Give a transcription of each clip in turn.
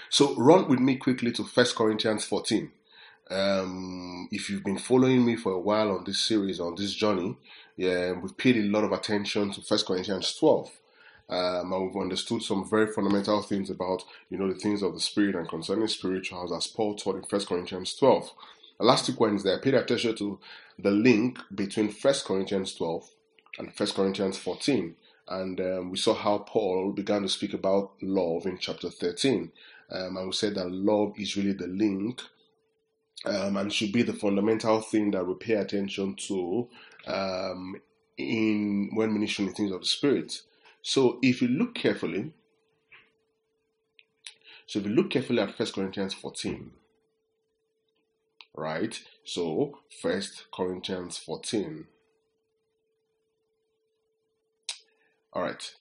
So run with me quickly to First Corinthians 14. If you've been following me for a while on this series, on this journey, yeah, we've paid a lot of attention to First Corinthians 12. And we've understood some very fundamental things about, the things of the Spirit and concerning spirituals as Paul taught in First Corinthians 12. Last week Wednesday, I paid attention to the link between First Corinthians 12 and First Corinthians 14. And we saw how Paul began to speak about love in chapter 13. And we said that love is really the link and should be the fundamental thing that we pay attention to when ministering the things of the Spirit. So if you look carefully at 1 Corinthians 14, right? So 1 Corinthians 14. All right.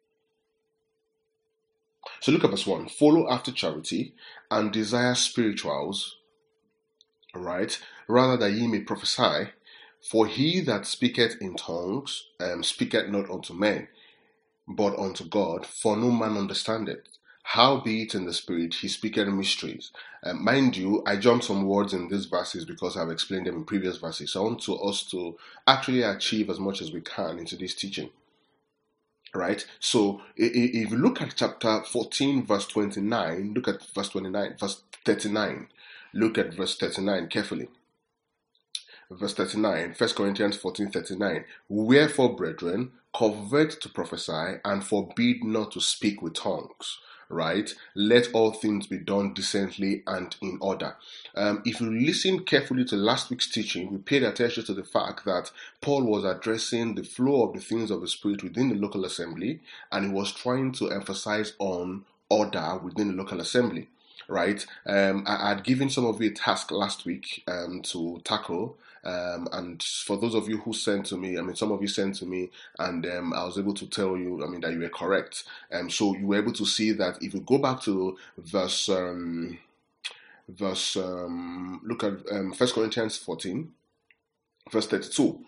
So look at verse 1. Follow after charity and desire spirituals, right? Rather that ye may prophesy. For he that speaketh in tongues speaketh not unto men, but unto God, for no man understandeth. Howbeit in the Spirit he speaketh mysteries. Mind you, I jumped some words in these verses because I've explained them in previous verses. So I want us to actually achieve as much as we can into this teaching. Right? So if you look at chapter 14, verse 29, look at verse 29, verse 39. Look at verse 39 carefully. Verse 39, 1 Corinthians 14:39. Wherefore, brethren, covet to prophesy, and forbid not to speak with tongues. Right? Let all things be done decently and in order. If you listen carefully to last week's teaching, we paid attention to the fact that Paul was addressing the flow of the things of the Spirit within the local assembly, and he was trying to emphasize on order within the local assembly. Right? I had given some of you a task last week to tackle. And for those of you who sent to me, some of you sent to me, and I was able to tell you, that you were correct. So you were able to see that if you go back to verse, look at 1 Corinthians 14, verse 32.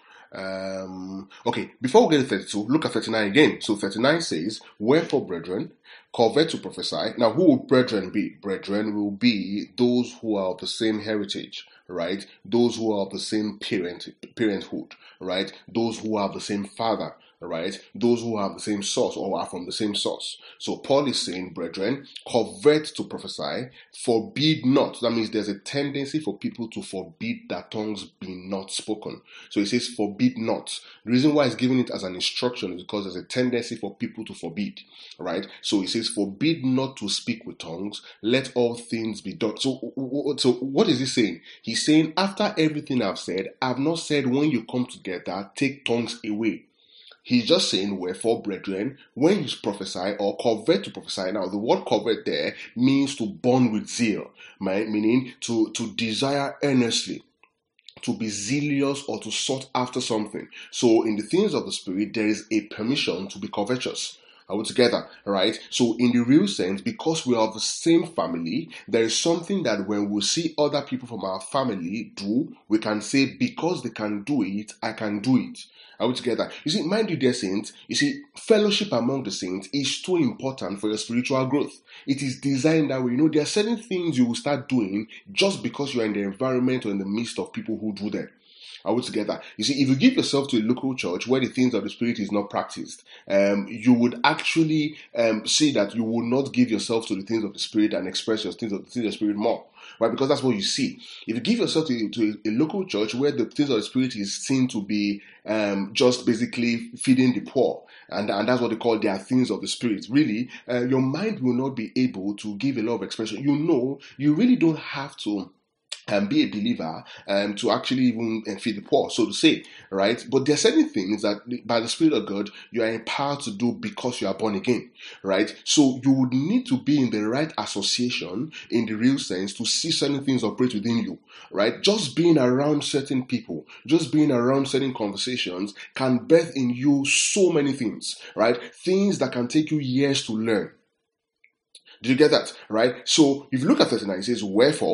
Okay, before we get to 32, look at 39 again. So 39 says, wherefore, brethren, covet to prophesy. Now, who will brethren be? Brethren will be those who are of the same heritage, right? Those who are of the same parenthood, right? Those who are of the same father, right? Those who have the same source or are from the same source. So Paul is saying, brethren, covet to prophesy, forbid not. That means there's a tendency for people to forbid that tongues be not spoken. So he says, forbid not. The reason why he's giving it as an instruction is because there's a tendency for people to forbid, right? So he says, forbid not to speak with tongues, let all things be done. So what is he saying? He's saying, after everything I've said, I've not said when you come together, take tongues away. He's just saying, wherefore, brethren, when you prophesy or covet to prophesy. Now, the word covet there means to burn with zeal, right? Meaning to desire earnestly, to be zealous or to sought after something. So, in the things of the Spirit, there is a permission to be covetous. Are we together? Right? So in the real sense, because we are of the same family, there is something that when we see other people from our family do, we can say, because they can do it, I can do it. Are we together? You see, mind you, dear saints, fellowship among the saints is too important for your spiritual growth. It is designed that way. There are certain things you will start doing just because you are in the environment or in the midst of people who do them. Are we together? You see, if you give yourself to a local church where the things of the Spirit is not practiced, you would actually see that you will not give yourself to the things of the Spirit and express your things of the Spirit more. Right? Because that's what you see. If you give yourself to a local church where the things of the Spirit is seen to be just basically feeding the poor, and that's what they call their things of the Spirit, really, your mind will not be able to give a lot of expression. You really don't have to be a believer to actually even feed the poor, so to say, right? But there are certain things that by the Spirit of God you are empowered to do because you are born again, right? So you would need to be in the right association in the real sense to see certain things operate within you, right? Just being around certain people, just being around certain conversations can birth in you so many things, right? Things that can take you years to learn. Do you get that? Right? So if you look at 39, it says, wherefore,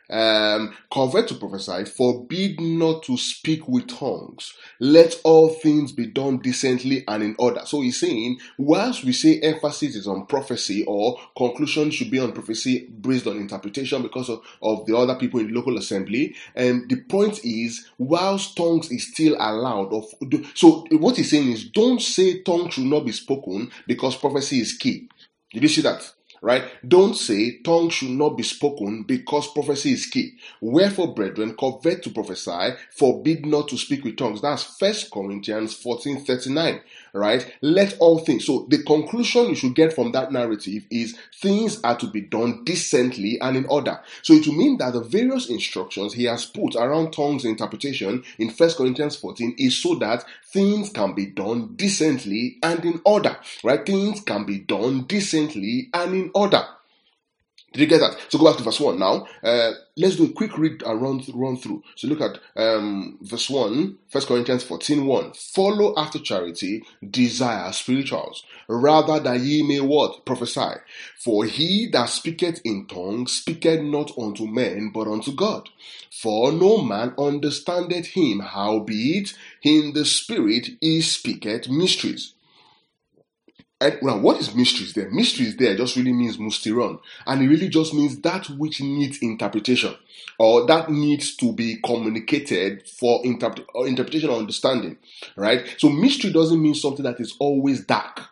Covet to prophesy, forbid not to speak with tongues. Let all things be done decently and in order. So he's saying, whilst we say emphasis is on prophecy or conclusion should be on prophecy based on interpretation because of the other people in the local assembly, and the point is, whilst tongues is still allowed, so what he's saying is, don't say tongues should not be spoken because prophecy is key. Did you see that? Right? Don't say tongues should not be spoken because prophecy is key. Wherefore, brethren, covet to prophesy, forbid not to speak with tongues. That's 1 Corinthians 14:39. Right? Let all things. So the conclusion you should get from that narrative is things are to be done decently and in order. So it will mean that the various instructions he has put around tongues interpretation in 1 Corinthians 14 is so that things can be done decently and in order. Right? Things can be done decently and in order. Did you get that? So go back to verse 1 now. Let's do a quick read and run through. So look at verse 1, 1 Corinthians 14:1. Follow after charity, desire spirituals, rather that ye may what? Prophesy. For he that speaketh in tongues speaketh not unto men, but unto God. For no man understandeth him, howbeit in the spirit he speaketh mysteries. Now, what is mysteries there? Mysteries there just really means mustiron, and it really just means that which needs interpretation, or that needs to be communicated for interpretation or understanding, right? So mystery doesn't mean something that is always dark.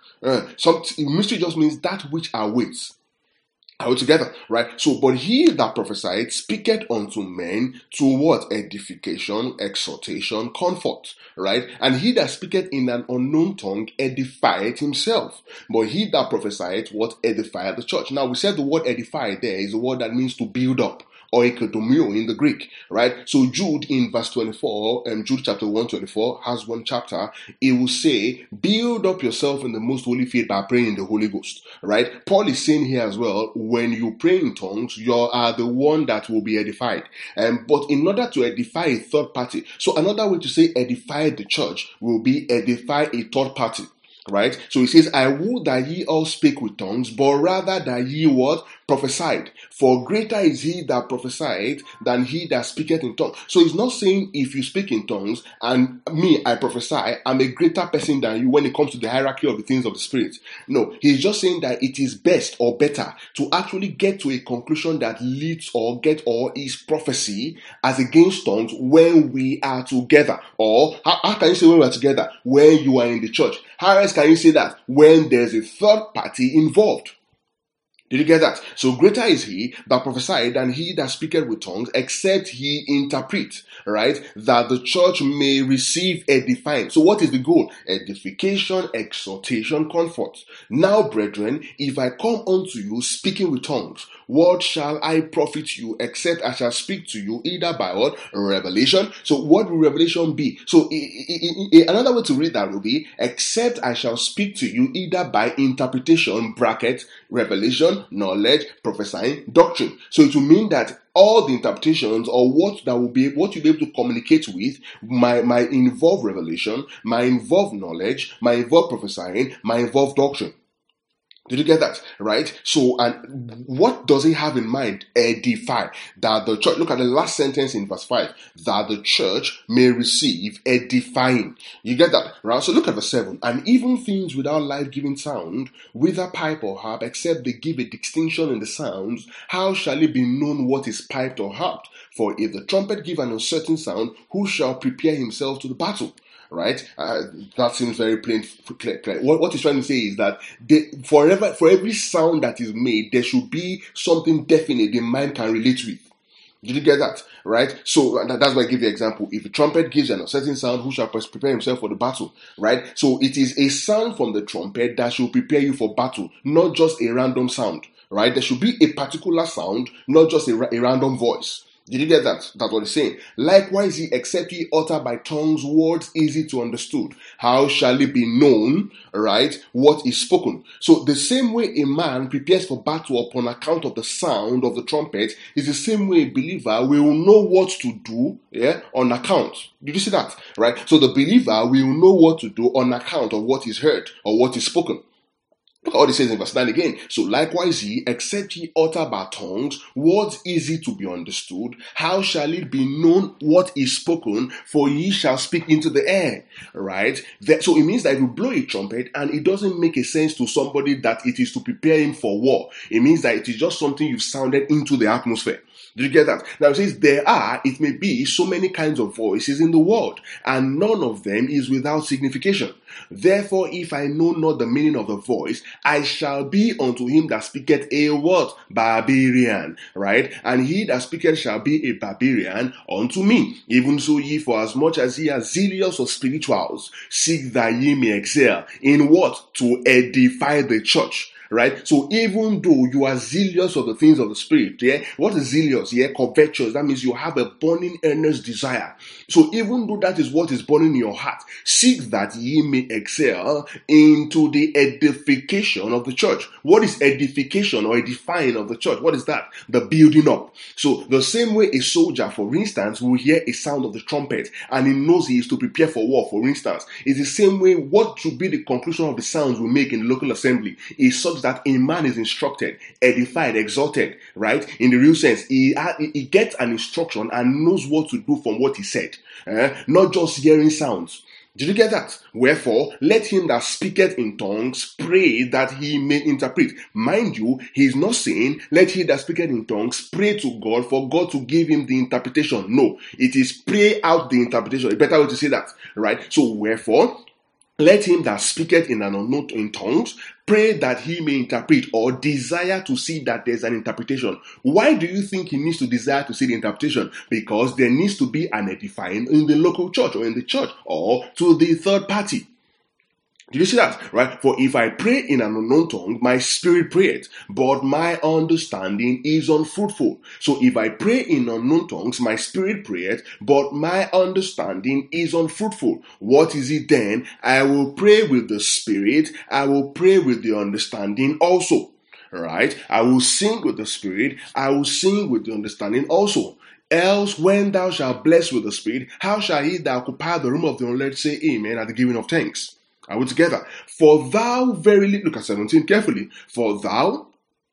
Mystery just means that which awaits. Are we together? Right? So, but he that prophesied speaketh unto men to what? Edification, exhortation, comfort. Right? And he that speaketh in an unknown tongue edifieth himself. But he that prophesied what? Edifieth the church. Now, we said the word edify there is a word that means to build up, or ekodomio in the Greek, right? So Jude in verse 24, Jude chapter 1:24 has one chapter. It will say, build up yourself in the most holy faith by praying in the Holy Ghost, right? Paul is saying here as well, when you pray in tongues, you are the one that will be edified. But in order to edify a third party, so another way to say edify the church will be edify a third party. Right? So he says, I would that ye all speak with tongues, but rather that ye what? Prophesied. For greater is he that prophesied than he that speaketh in tongues. So he's not saying if you speak in tongues and me, I prophesy, I'm a greater person than you when it comes to the hierarchy of the things of the Spirit. No, he's just saying that it is best or better to actually get to a conclusion that leads or is prophecy as against tongues when we are together. Or how can you say when we are together? When you are in the church. How else can you say that? When there's a third party involved. Did you get that? So greater is he that prophesied than he that speaketh with tongues, except he interpret, right? That the church may receive edifying. So what is the goal? Edification, exhortation, comfort. Now, brethren, if I come unto you speaking with tongues, what shall I profit you, except I shall speak to you either by what? Revelation. So what will revelation be? So another way to read that will be, except I shall speak to you either by interpretation, bracket, revelation, knowledge, prophesying, doctrine. So it will mean that all the interpretations or what you'll be able to communicate with might involve revelation, might involve knowledge, might involve prophesying, might involve doctrine. Did you get that? Right? So, and what does he have in mind? Edify. That the church, look at the last sentence in verse 5, that the church may receive edifying. You get that? Right? So look at verse 7. And even things without life-giving sound, whether pipe or harp, except they give a distinction in the sounds, how shall it be known what is piped or harped? For if the trumpet give an uncertain sound, who shall prepare himself to the battle? Right? That seems very plain. Clear. What he's trying to say is that for every sound that is made, there should be something definite the mind can relate with. Did you get that? Right? So that's why I give you an example. If a trumpet gives an uncertain sound, who shall prepare himself for the battle? Right? So it is a sound from the trumpet that should prepare you for battle, not just a random sound. Right? There should be a particular sound, not just a random voice. Did you get that? That's what he's saying. Likewise, he except ye utter by tongues words easy to understood. How shall it be known, right, what is spoken? So the same way a man prepares for battle upon account of the sound of the trumpet is the same way a believer will know what to do, on account. Did you see that? Right? So the believer will know what to do on account of what is heard or what is spoken. Look at what it says in verse 9 again. So likewise ye, except ye utter by tongues words easy to be understood, how shall it be known what is spoken? For ye shall speak into the air. Right? So it means that if you blow a trumpet and it doesn't make a sense to somebody that it is to prepare him for war, it means that it is just something you've sounded into the atmosphere. Did you get that? Now it says it may be so many kinds of voices in the world, and none of them is without signification. Therefore, if I know not the meaning of the voice, I shall be unto him that speaketh a what? Barbarian. Right? And he that speaketh shall be a barbarian unto me. Even so ye, for as much as ye are zealous of spirituals, seek that ye may excel. In what? To edify the church. Right? So even though you are zealous of the things of the spirit, yeah, what is zealous? Yeah, covetous. That means you have a burning, earnest desire. So even though that is what is burning in your heart, seek that ye may excel into the edification of the church. What is edification or edifying of the church? What is that? The building up. So the same way a soldier, for instance, will hear a sound of the trumpet and he knows he is to prepare for war, for instance, it's the same way what should be the conclusion of the sounds we make in the local assembly is such that a man is instructed, edified, exalted, right? In the real sense, he gets an instruction and knows what to do from what he said, not just hearing sounds. Did you get that? Wherefore, let him that speaketh in tongues pray that he may interpret. Mind you, he is not saying, let he that speaketh in tongues pray to God for God to give him the interpretation. No, it is pray out the interpretation. A better way to say that, right? So, wherefore, let him that speaketh in an unknown in tongues pray that he may interpret, or desire to see that there's an interpretation. Why do you think he needs to desire to see the interpretation? Because there needs to be an edifying in the local church or in the church or to the third party. Did you see that? Right? For if I pray in an unknown tongue, my spirit prayeth, but my understanding is unfruitful. So if I pray in unknown tongues, my spirit prayeth, but my understanding is unfruitful. What is it then? I will pray with the spirit, I will pray with the understanding also. Right? I will sing with the spirit, I will sing with the understanding also. Else, when thou shalt bless with the spirit, how shall he that occupy the room of the unlearned say amen at the giving of thanks? Are we together? For thou verily, look at 17 carefully. For thou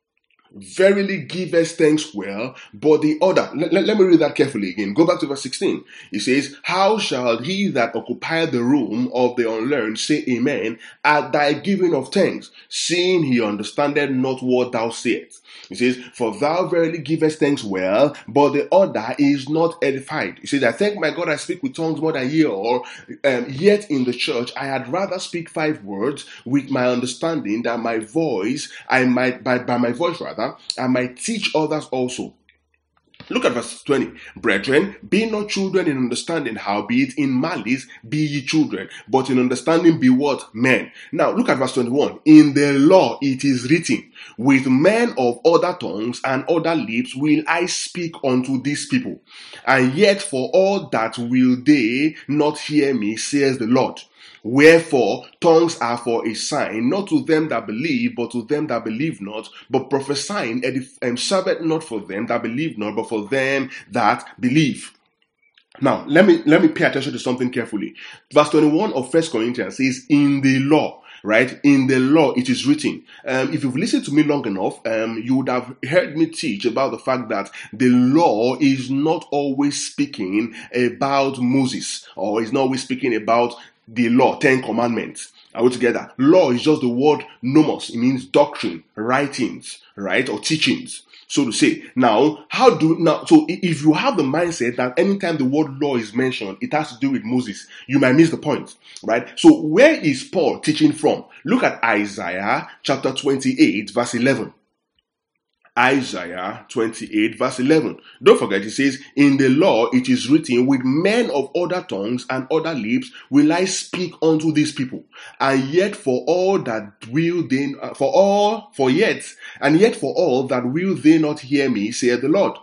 verily givest thanks well, but the other, let me read that carefully again. Go back to verse 16. It says, how shall he that occupy the room of the unlearned say amen at thy giving of thanks, seeing he understandeth not what thou sayest? It says, for thou verily givest thanks well, but the other is not edified. It says, I thank my God I speak with tongues more than ye all, yet in the church I had rather speak 5 words with my understanding, that my voice, I might, by my voice rather, I might teach others also. Look at verse 20. Brethren, be not children in understanding, howbeit in malice be ye children, but in understanding be what? Men. Now look at verse 21. In the law it is written, with men of other tongues and other lips will I speak unto these people. And yet for all that will they not hear me, says the Lord. Wherefore, tongues are for a sign, not to them that believe, but to them that believe not. But prophesying serveth not for them that believe not, but for them that believe. Now, let me pay attention to something carefully. Verse 21 of 1 Corinthians says, in the law. Right? In the law, it is written. If you've listened to me long enough, you would have heard me teach about the fact that the law is not always speaking about Moses, or is not always speaking about the law, 10 commandments. Are we together? Law is just the word nomos. It means doctrine, writings, right? Or teachings, so to say. Now, so if you have the mindset that anytime the word law is mentioned, it has to do with Moses, you might miss the point, right? So where is Paul teaching from? Look at Isaiah chapter 28, verse 11. Isaiah 28 verse 11. Don't forget, it says, in the law it is written, with men of other tongues and other lips will I speak unto these people. And yet for all that will they, for all that will they not hear me, saith the Lord.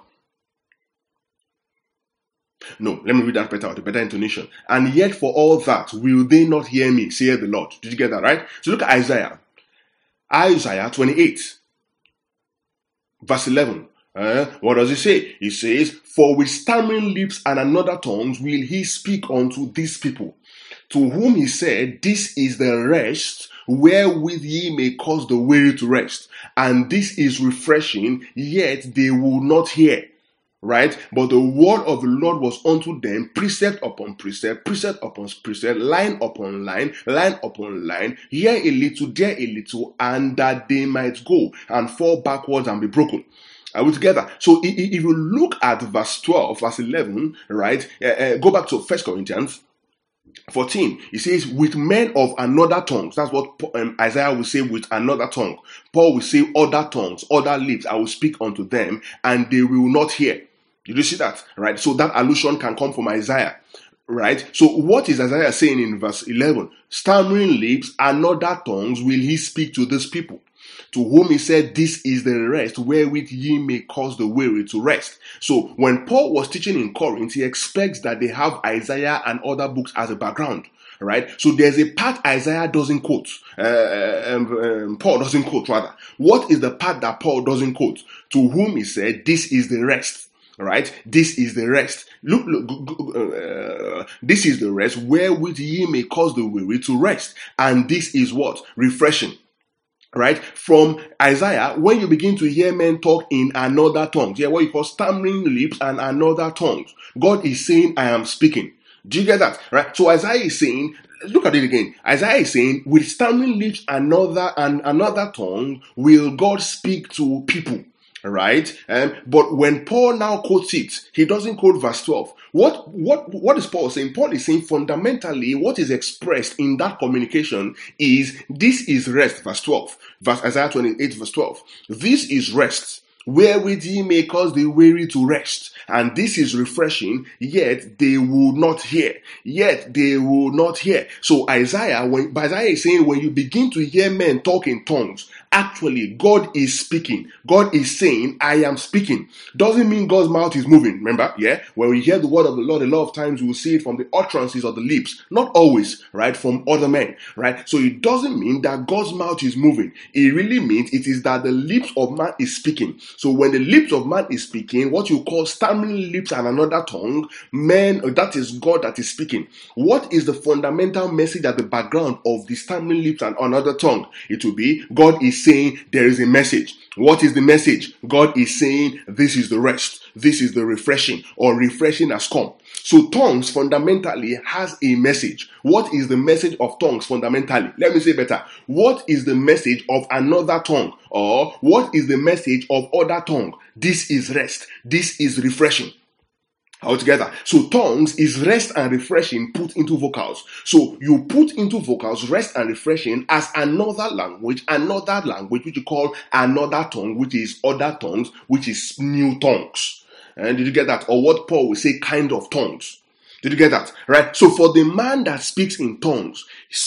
No, let me read that better, with a better intonation. And yet for all that will they not hear me, saith the Lord. Did you get that right? So look at Isaiah. Isaiah 28. Verse 11. What does it say? It says, for with stammering lips and another tongues will he speak unto these people, to whom he said, this is the rest wherewith ye may cause the weary to rest. And this is refreshing, yet they will not hear. Right? But the word of the Lord was unto them, precept upon precept, precept upon precept, line upon line, line upon line, here a little, there a little, and that they might go and fall backwards and be broken. Are we together? So if you look at verse 12, verse 11, right? Go back to 1 Corinthians 14, it says, with men of another tongues. That's what Isaiah will say, with another tongue. Paul will say, other tongues, other lips, I will speak unto them, and they will not hear. Did you see that? Right? So that allusion can come from Isaiah. Right? So what is Isaiah saying in verse 11? Stammering lips and other tongues will he speak to this people, to whom he said, this is the rest wherewith ye may cause the weary to rest. So when Paul was teaching in Corinth, he expects that they have Isaiah and other books as a background. Right? So there's a part Isaiah doesn't quote. Paul doesn't quote, rather. What is the part that Paul doesn't quote? To whom he said, this is the rest. Right? This is the rest. Look, this is the rest wherewith ye may cause the weary to rest. And this is what? Refreshing. Right? From Isaiah, when you begin to hear men talk in another tongue, what you call stammering lips and another tongues, God is saying, I am speaking. Do you get that? Right? So Isaiah is saying, look at it again. Isaiah is saying, with stammering lips and another tongue will God speak to people. Right? But when Paul now quotes it, he doesn't quote verse 12. What is Paul saying? Paul is saying fundamentally what is expressed in that communication is, this is rest, verse 12. Isaiah 28, verse 12. This is rest, wherewith ye may cause the weary to rest. And this is refreshing, yet they will not hear. Yet they will not hear. So Isaiah is saying, when you begin to hear men talk in tongues, actually God is speaking. God is saying, I am speaking. Doesn't mean God's mouth is moving. Remember, when we hear the word of the Lord, a lot of times we will see it from the utterances of the lips. Not always, right? From other men, right? So it doesn't mean that God's mouth is moving. It really means it is that the lips of man is speaking. So when the lips of man is speaking, what you call stammering lips and another tongue, that is God that is speaking. What is the fundamental message at the background of the stammering lips and another tongue? It will be, God is saying there is a message. What is the message? God is saying this is the rest. This is the refreshing, or refreshing has come. So tongues fundamentally has a message. What is the message of tongues fundamentally? Let me say better. What is the message of another tongue? Or what is the message of other tongue? This is rest. This is refreshing. Altogether. So tongues is rest and refreshing put into vocals. So you put into vocals rest and refreshing as another language which you call another tongue, which is other tongues, which is new tongues. And did you get that? Or what Paul will say, kind of tongues. Did you get that? Right? So for the man that speaks in tongues,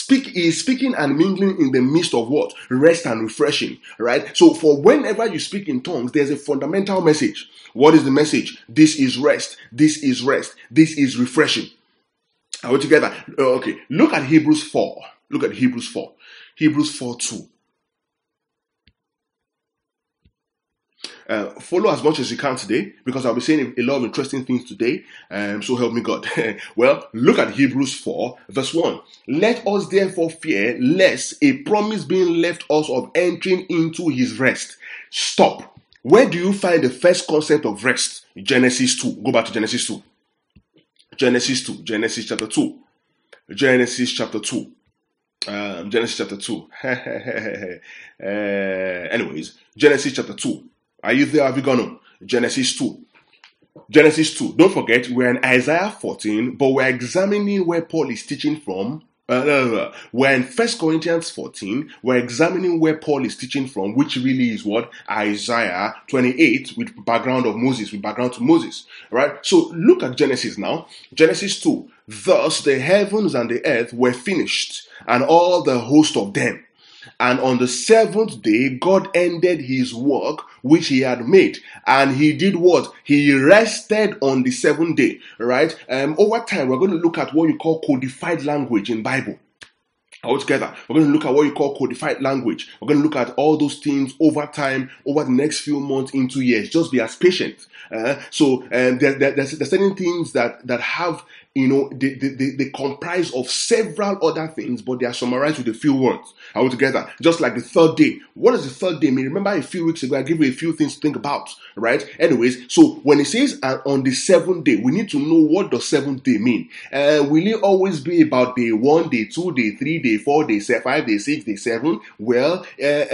is speaking and mingling in the midst of what? Rest and refreshing. Right? So for whenever you speak in tongues, there's a fundamental message. What is the message? This is rest. This is rest. This is refreshing. Are we together? Okay. Look at Hebrews 4. Look at Hebrews 4. Hebrews 4:2. Follow as much as you can today, because I'll be saying a lot of interesting things today. So help me God. Well, look at Hebrews 4, verse 1. Let us therefore fear, lest a promise being left us of entering into his rest. Stop. Where do you find the first concept of rest? Genesis 2. Go back to Genesis 2. Genesis 2. Genesis chapter 2. Genesis chapter 2. Genesis chapter 2. Anyways, Genesis chapter 2. Are you there? Have you gone on? Genesis 2. Genesis 2. Don't forget, we're in Isaiah 14, but we're examining where Paul is teaching from. We're in 1 Corinthians 14. We're examining where Paul is teaching from, which really is what? Isaiah 28 with background of Moses, with background to Moses. Right? So look at Genesis now. Genesis 2. Thus the heavens and the earth were finished, and all the host of them. And on the seventh day, God ended his work which he had made. And he did what? He rested on the seventh day. Right? Over time, we're going to look at what you call codified language in Bible. All together, we're going to look at what you call codified language. We're going to look at all those things over time, over the next few months into years. Just be as patient. There's certain things that have they comprise of several other things, but they are summarized with a few words. Are we together? Just like the third day. What does the third day mean? Remember a few weeks ago, I gave you a few things to think about, right? Anyways, so when it says on the seventh day, we need to know what does seventh day mean. Will it always be about day 1, day 2, day 3, day 4, day 5, day 6, day 7? Well,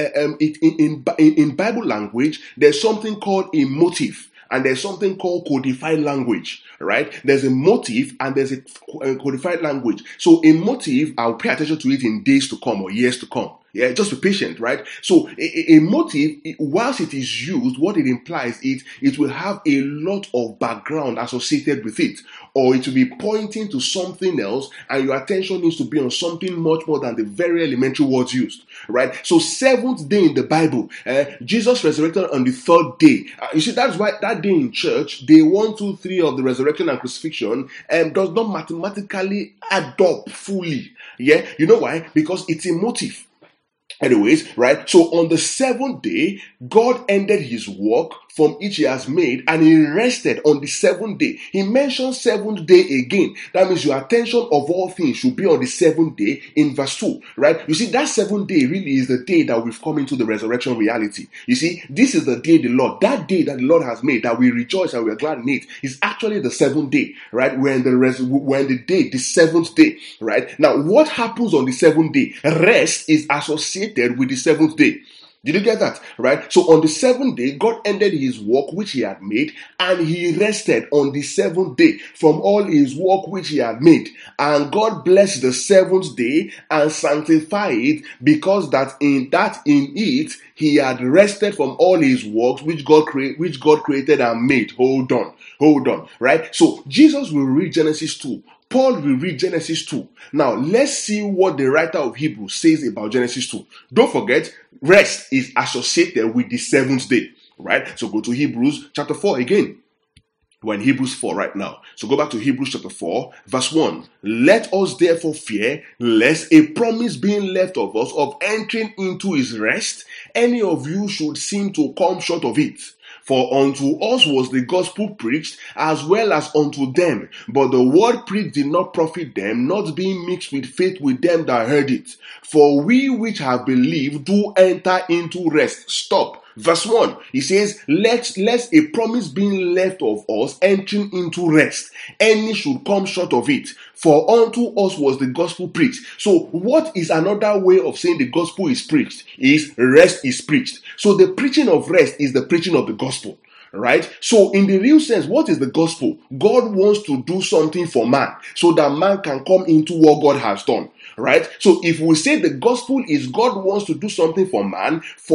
in Bible language, there's something called a motive. And there's something called codified language, right? There's a motive and there's a codified language. So a motive, I'll pay attention to it in days to come or years to come. Yeah, just be patient, right? So a motive, whilst it is used, what it implies is it will have a lot of background associated with it, or it will be pointing to something else, and your attention needs to be on something much more than the very elementary words used, right? So seventh day in the Bible, Jesus resurrected on the third day. You see, that's why that day in church, day 1, 2, 3 of the resurrection and crucifixion, does not mathematically add up fully. Yeah, you know why? Because it's a motive. Anyways, right? So on the seventh day, God ended his work from which he has made, and he rested on the seventh day. He mentioned seventh day again. That means your attention of all things should be on the seventh day in verse 2, right? You see, that seventh day really is the day that we've come into the resurrection reality. You see, this is the day the Lord, that day that the Lord has made, that we rejoice and we are glad in it, is actually the seventh day, right? We're in the seventh day, right? Now, what happens on the seventh day? Rest is associated with the seventh day. Did you get that? Right? So on the seventh day, God ended his work which he had made, and he rested on the seventh day from all his work which he had made. And God blessed the seventh day and sanctified it, because that in it he had rested from all his works which God created and made. Hold on. Right? So Jesus will read Genesis 2. Paul will read Genesis 2. Now, let's see what the writer of Hebrews says about Genesis 2. Don't forget, rest is associated with the seventh day, right? So go to Hebrews chapter 4 again. We're in Hebrews 4 right now. So go back to Hebrews chapter 4, verse 1. Let us therefore fear, lest a promise being left of us of entering into his rest, any of you should seem to come short of it. For unto us was the gospel preached, as well as unto them. But the word preached did not profit them, not being mixed with faith with them that heard it. For we which have believed do enter into rest. Stop. Verse 1, he says, lest a promise being left of us entering into rest, any should come short of it. For unto us was the gospel preached. So what is another way of saying the gospel is preached? Is rest is preached. So the preaching of rest is the preaching of the gospel. Right? So in the real sense, what is the gospel? God wants to do something for man so that man can come into what God has done. Right? So if we say the gospel is God wants to do something for man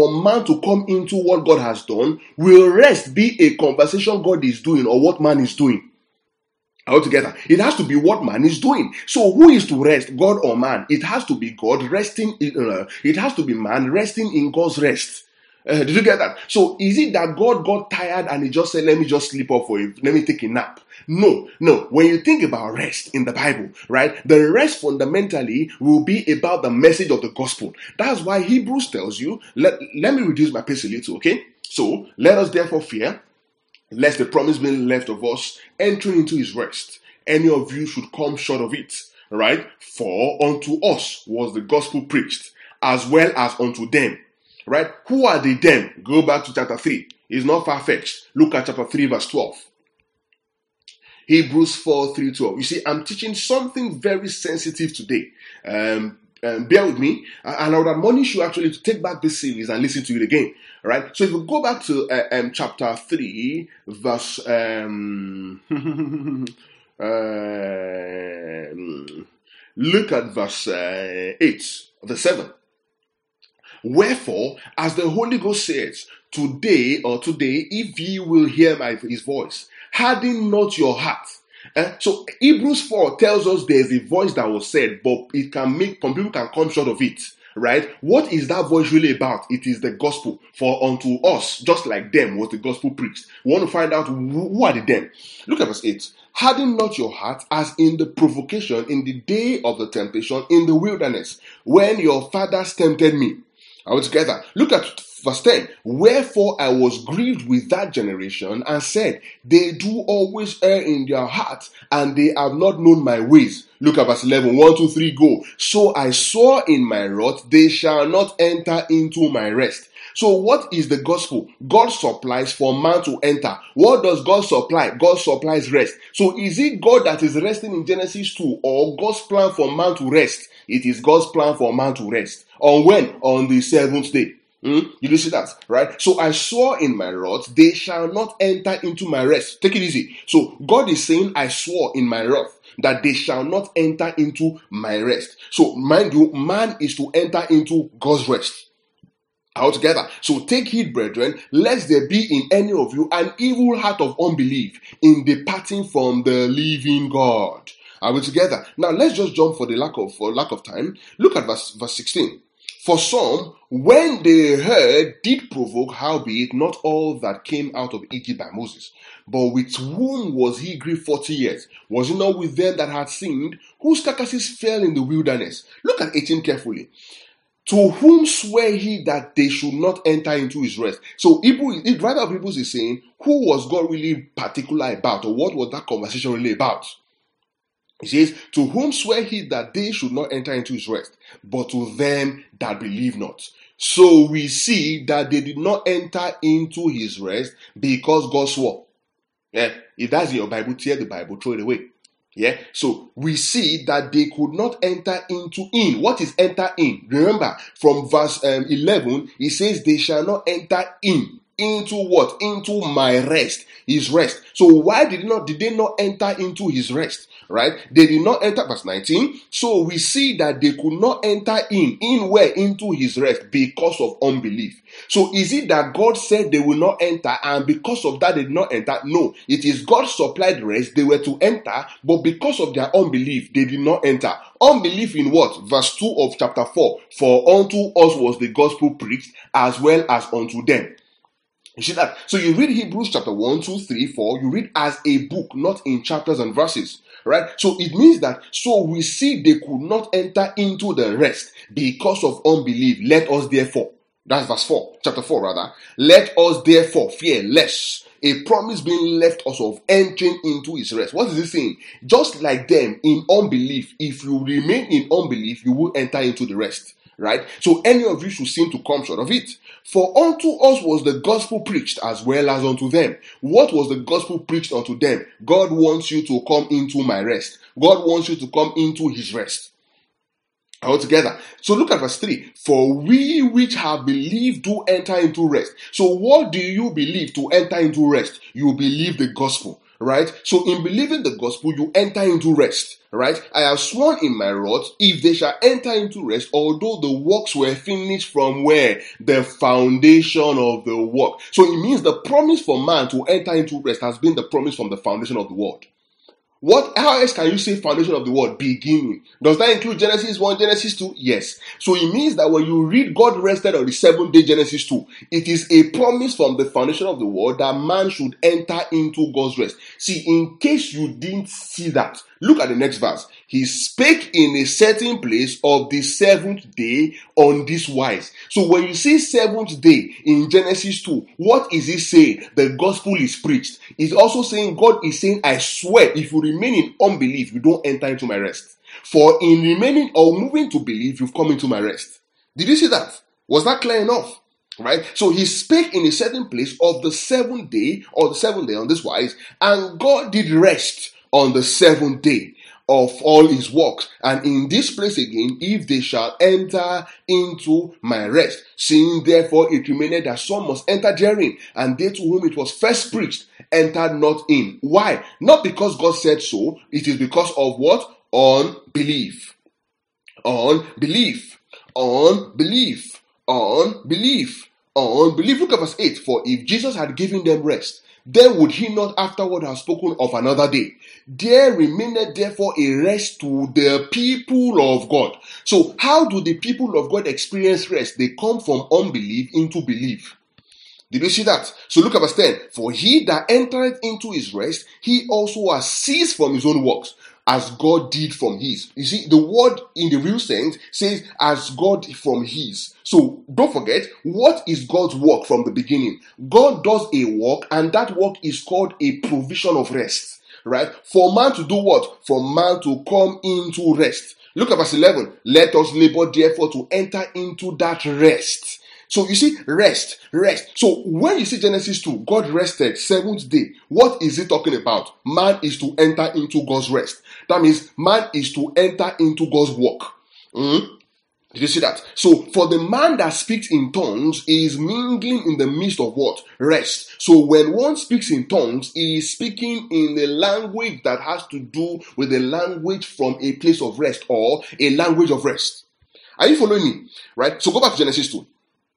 to come into what God has done, will rest be a conversation God is doing or what man is doing? Altogether, it has to be what man is doing. So who is to rest, God or man? It has to be God resting. It has to be man resting in God's rest. Did you get that? So is it that God got tired and he just said, let me just sleep off for you, let me take a nap? No. When you think about rest in the Bible, right, the rest fundamentally will be about the message of the gospel. That's why Hebrews tells you, let me reduce my pace a little, okay? So let us therefore fear, lest the promise being left of us entering into his rest, any of you should come short of it, right? For unto us was the gospel preached, as well as unto them. Right? Who are they them? Go back to chapter 3. It's not far-fetched. Look at chapter 3 verse 12. Hebrews 4, 3-12. You see, I'm teaching something very sensitive today. Bear with me. And I would admonish you actually to take back this series and listen to it again. Right? So if we go back to chapter 3 verse... look at verse 8, verse 7. Wherefore, as the Holy Ghost says, today, if ye will hear his voice, harden not your heart. So Hebrews 4 tells us there's a voice that was said, but it can make some people can come short of it. Right? What is that voice really about? It is the gospel. For unto us, just like them, was the gospel preached. We want to find out who are the them. Look at verse 8. Harden not your heart as in the provocation in the day of the temptation in the wilderness, when your fathers tempted me. Are we together? Look at verse 10. Wherefore I was grieved with that generation and said, they do always err in their hearts, and they have not known my ways. Look at verse 11. 1, 2, 3, go. So I swore in my wrath, they shall not enter into my rest. So what is the gospel? God supplies for man to enter. What does God supply? God supplies rest. So is it God that is resting in Genesis 2, or God's plan for man to rest? It is God's plan for man to rest. On when? On the seventh day. You see that, right? So I swore in my wrath, they shall not enter into my rest. Take it easy. So God is saying, I swore in my wrath that they shall not enter into my rest. So mind you, man is to enter into God's rest. Altogether. So take heed, brethren, lest there be in any of you an evil heart of unbelief in departing from the living God. Are we together? Now let's just jump for lack of time. Look at verse 16. For some, when they heard, did provoke, howbeit not all that came out of Egypt by Moses. But with whom was he grieved 40 years? Was it not with them that had sinned, whose carcasses fell in the wilderness? Look at 18 carefully. To whom swear he that they should not enter into his rest? So the writer of Hebrews is saying, who was God really particular about, or what was that conversation really about? He says, to whom swear he that they should not enter into his rest, but to them that believe not. So we see that they did not enter into his rest because God swore. Yeah, if that's in your Bible, tear the Bible, throw it away. Yeah, so we see that they could not enter in. What is enter in? Remember, from verse 11, it says they shall not enter in. Into what? Into my rest, his rest. So why did they not enter into his rest? Right? They did not enter, verse 19. So we see that they could not enter in where? Into his rest, because of unbelief. So is it that God said they will not enter, and because of that they did not enter? No, it is God supplied rest. They were to enter, but because of their unbelief, they did not enter. Unbelief in what? Verse 2 of chapter 4. For unto us was the gospel preached, as well as unto them. You see that? So you read Hebrews chapter 1, 2, 3, 4, you read as a book, not in chapters and verses. Right? So it means that, so we see they could not enter into the rest because of unbelief. Let us therefore, that's verse 4, chapter 4 rather, let us therefore fear lest a promise being left us of entering into his rest. What is it saying? Just like them in unbelief, if you remain in unbelief, you will enter into the rest. Right? So any of you should seem to come short of it. For unto us was the gospel preached, as well as unto them. What was the gospel preached unto them? God wants you to come into my rest. God wants you to come into his rest. All together. So look at verse 3. For we which have believed do enter into rest. So what do you believe to enter into rest? You believe the gospel. Right? So in believing the gospel, you enter into rest. Right? I have sworn in my wrath, if they shall enter into rest, although the works were finished from where? The foundation of the work. So it means the promise for man to enter into rest has been the promise from the foundation of the world. How else can you say foundation of the world? Beginning. Does that include Genesis 1, Genesis 2? Yes. So it means that when you read God rested on the seventh day, Genesis 2, it is a promise from the foundation of the world that man should enter into God's rest. See, in case you didn't see that, look at the next verse. He spake in a certain place of the seventh day on this wise. So when you see seventh day in Genesis 2, what is he saying? The gospel is preached. It's also saying, God is saying, I swear, if you remain in unbelief, you don't enter into my rest. For in remaining or moving to believe, you've come into my rest. Did you see that? Was that clear enough? Right? So he spake in a certain place of the seventh day, or the seventh day on this wise, and God did rest on the seventh day of all his works. And in this place again, if they shall enter into my rest, seeing therefore it remained that some must enter therein, and they to whom it was first preached entered not in. Why? Not because God said so, it is because of what? Unbelief. Unbelief. Unbelief. Unbelief. Unbelief. Look at verse 8. For if Jesus had given them rest, then would he not afterward have spoken of another day? There remained therefore a rest to the people of God. So how do the people of God experience rest? They come from unbelief into belief. Did you see that? So look at verse 10. For he that entereth into his rest, he also has ceased from his own works, as God did from his. You see, the word in the real sense says as God from his. So don't forget, what is God's work from the beginning? God does a work, and that work is called a provision of rest. Right? For man to do what? For man to come into rest. Look at verse 11. Let us labor therefore to enter into that rest. So you see, rest. So when you see Genesis 2, God rested seventh day. What is it talking about? Man is to enter into God's rest. That means man is to enter into God's work. Did you see that? So for the man that speaks in tongues, he is mingling in the midst of what? Rest. So when one speaks in tongues, he is speaking in a language that has to do with a language from a place of rest, or a language of rest. Are you following me? Right? So go back to Genesis 2.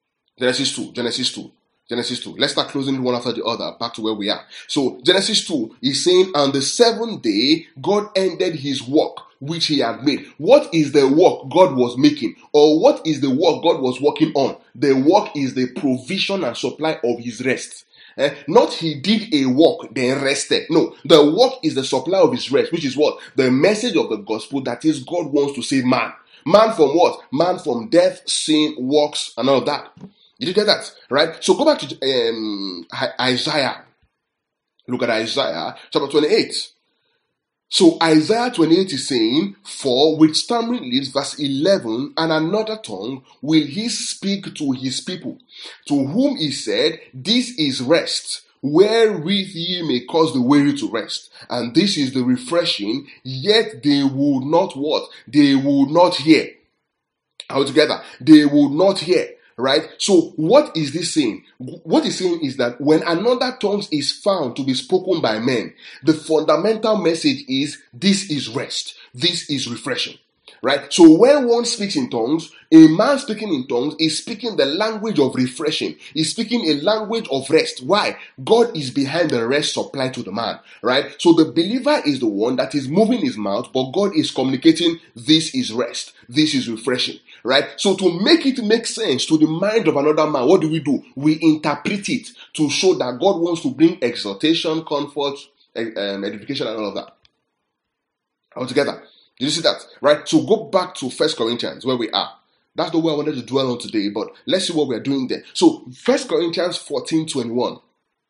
Let's start closing one after the other, back to where we are. So Genesis 2 is saying, on the seventh day, God ended his work which he had made. What is the work God was making? Or what is the work God was working on? The work is the provision and supply of his rest. Not he did a work, then rested. No, the work is the supply of his rest, which is what? The message of the gospel, that is, God wants to save man. Man from what? Man from death, sin, works, and all of that. Did you get that? Right? So go back to Isaiah. Look at Isaiah chapter 28. So Isaiah 28 is saying, for with stammering lips, verse 11, and another tongue will he speak to his people, to whom he said, this is rest, wherewith ye may cause the weary to rest. And this is the refreshing, yet they would not what? They would not hear. Altogether, they would not hear. Right? So what is this saying? What it's saying is that when another tongue is found to be spoken by men, the fundamental message is, this is rest. This is refreshing. Right? So when one speaks in tongues, a man speaking in tongues is speaking the language of refreshing. He's speaking a language of rest. Why? God is behind the rest supply to the man. Right? So the believer is the one that is moving his mouth, but God is communicating, this is rest. This is refreshing. Right? So to make it make sense to the mind of another man, what do? We interpret it to show that God wants to bring exhortation, comfort, edification, and all of that. Altogether. Did you see that? Right? So go back to 1 Corinthians, where we are. That's the way I wanted to dwell on today, but let's see what we're doing there. So 1 Corinthians 14:21.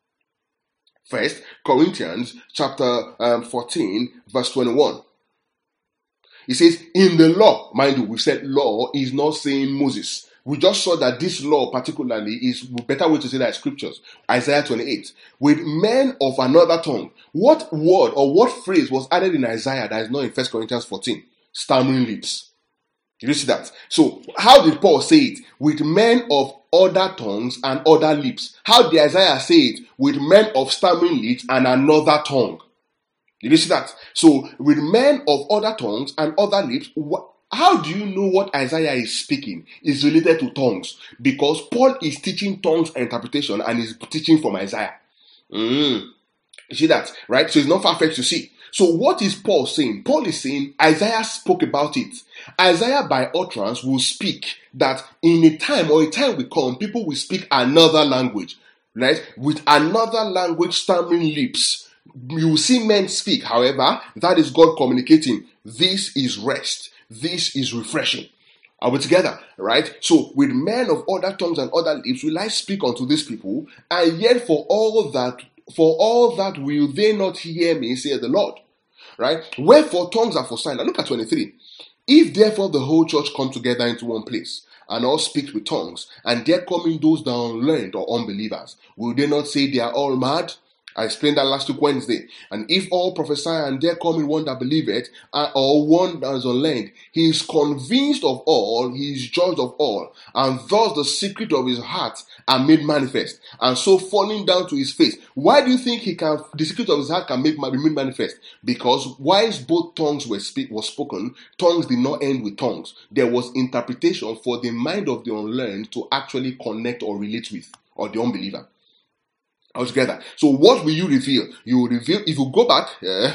1 Corinthians chapter 14, verse 21. It says, in the law, mind you, we said law is not saying Moses. We just saw that this law particularly is a better way to say that scriptures. Isaiah 28. With men of another tongue. What word or what phrase was added in Isaiah that is not in 1 Corinthians 14? Stammering lips. Did you see that? So, how did Paul say it? With men of other tongues and other lips. How did Isaiah say it? With men of stammering lips and another tongue. Did you see that? So, with men of other tongues and other lips, how do you know what Isaiah is speaking is related to tongues? Because Paul is teaching tongues interpretation and is teaching from Isaiah. You see that, right? So it's not far-fetched to see. So what is Paul saying? Paul is saying Isaiah spoke about it. Isaiah by utterance will speak that in a time will come, people will speak another language, right? With another language, stammering lips. You will see men speak. However, that is God communicating. This is rest. This is refreshing. Are we together? Right? So, with men of other tongues and other lips, will I speak unto these people, and yet for all that will they not hear me, saith the Lord. Right? Wherefore tongues are for signs. Now look at 23. If therefore the whole church come together into one place, and all speak with tongues, and there come in those that are unlearned or unbelievers, will they not say they are all mad? I explained that last week Wednesday. And if all prophesy and there come in one that believeth, or one that is unlearned, he is convinced of all, he is judged of all, and thus the secret of his heart are made manifest, and so falling down to his face. Why do you think the secret of his heart can be made manifest? Because whilst both tongues was spoken, tongues did not end with tongues. There was interpretation for the mind of the unlearned to actually connect or relate with, or the unbeliever. Altogether. So what will you reveal? You will reveal, if you go back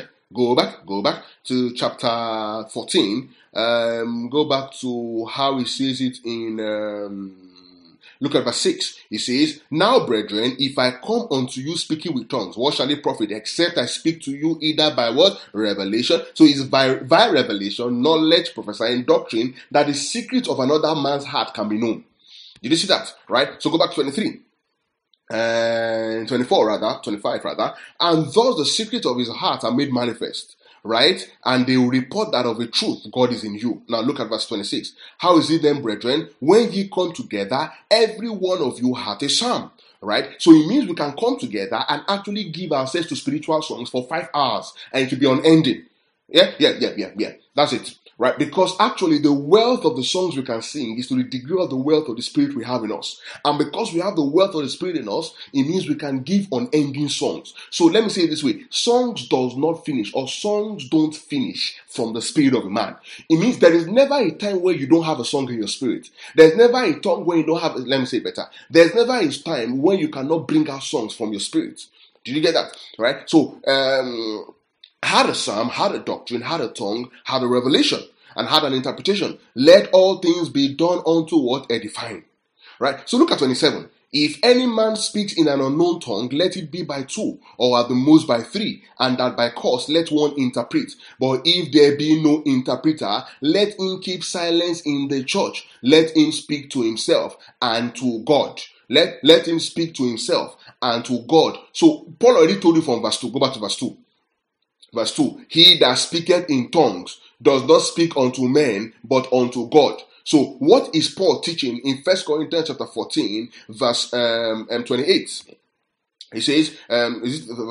to chapter 14, go back to how he says it in Look at verse 6. It says, now, brethren, if I come unto you speaking with tongues, what shall it profit, except I speak to you either by what? Revelation. So it's by revelation, knowledge, prophesying, doctrine, that the secret of another man's heart can be known. Did you see that? Right? So go back to 23. And 25 rather. And thus the secret of his heart are made manifest. Right? And they will report that of a truth God is in you. Now look at verse 26. How is it then, brethren, when ye come together, every one of you hath a psalm? Right? So it means we can come together and actually give ourselves to spiritual songs for 5 hours and it will be unending. Yeah. That's it. Right? Because actually the wealth of the songs we can sing is to the degree of the wealth of the Spirit we have in us. And because we have the wealth of the Spirit in us, it means we can give unending songs. So let me say it this way. Songs does not finish, or songs don't finish from the spirit of a man. It means there is never a time where you don't have a song in your spirit. There's never a time when you don't have, let me say it better. There's never a time when you cannot bring out songs from your spirit. Did you get that? Right? So, had a psalm, had a doctrine, had a tongue, had a revelation, and had an interpretation. Let all things be done unto what? Edifying. Right? So look at 27. If any man speaks in an unknown tongue, let it be by 2, or at the most by 3, and that by course let one interpret. But if there be no interpreter, let him keep silence in the church. Let him speak to himself and to God. Let him speak to himself and to God. So Paul already told you from verse 2. Go back to verse 2. Verse 2, he that speaketh in tongues does not speak unto men, but unto God. So what is Paul teaching in 1 Corinthians chapter 14, verse 28? He says, is it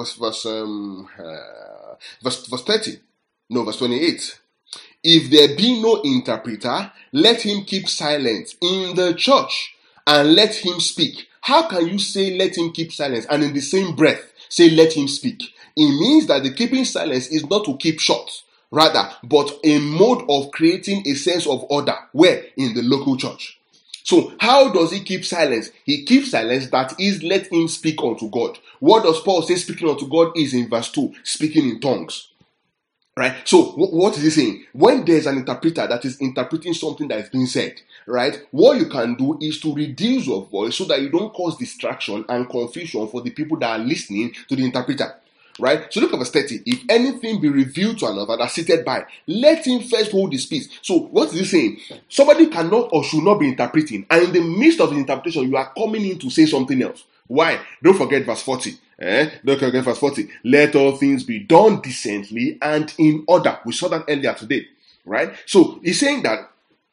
verse 30? No, verse 28. If there be no interpreter, let him keep silent in the church, and let him speak. How can you say let him keep silence, and in the same breath say let him speak? It means that the keeping silence is not to keep short, rather, but a mode of creating a sense of order. Where? In the local church. So how does he keep silence? He keeps silence, that is, let him speak unto God. What does Paul say speaking unto God is in verse 2, speaking in tongues. Right? So what is he saying? When there's an interpreter that is interpreting something that is being said, right? What you can do is to reduce your voice so that you don't cause distraction and confusion for the people that are listening to the interpreter. Right? So look at verse 30. If anything be revealed to another that's seated by, let him first hold his peace. So what is he saying? Somebody cannot or should not be interpreting, and in the midst of the interpretation, you are coming in to say something else. Why? Don't forget verse 40. Don't forget verse 40. Let all things be done decently and in order. We saw that earlier today. Right? So he's saying that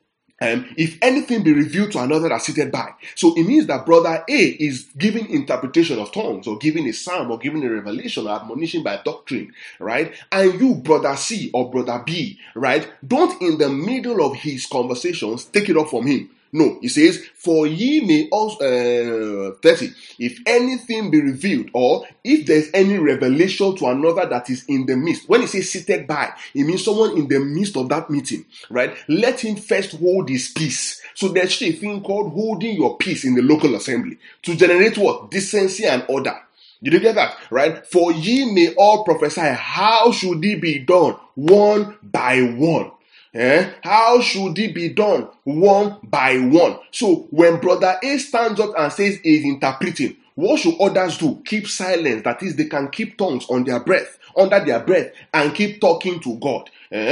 if anything be revealed to another that's seated by. So it means that brother A is giving interpretation of tongues, or giving a psalm, or giving a revelation, or admonition by doctrine, right? And you, brother C or brother B, right? Don't in the middle of his conversations take it up from him. No, he says, for ye may also, 30, if anything be revealed, or if there's any revelation to another that is in the midst. When he says seated by, it means someone in the midst of that meeting, right? Let him first hold his peace. So there's a thing called holding your peace in the local assembly to generate what? Decency and order. Did you get that? Right? For ye may all prophesy. How should it be done? One by one. How should it be done? One by one. So when brother A stands up and says he's interpreting, what should others do? Keep silence. That is, they can keep tongues on their breath, under their breath, and keep talking to God.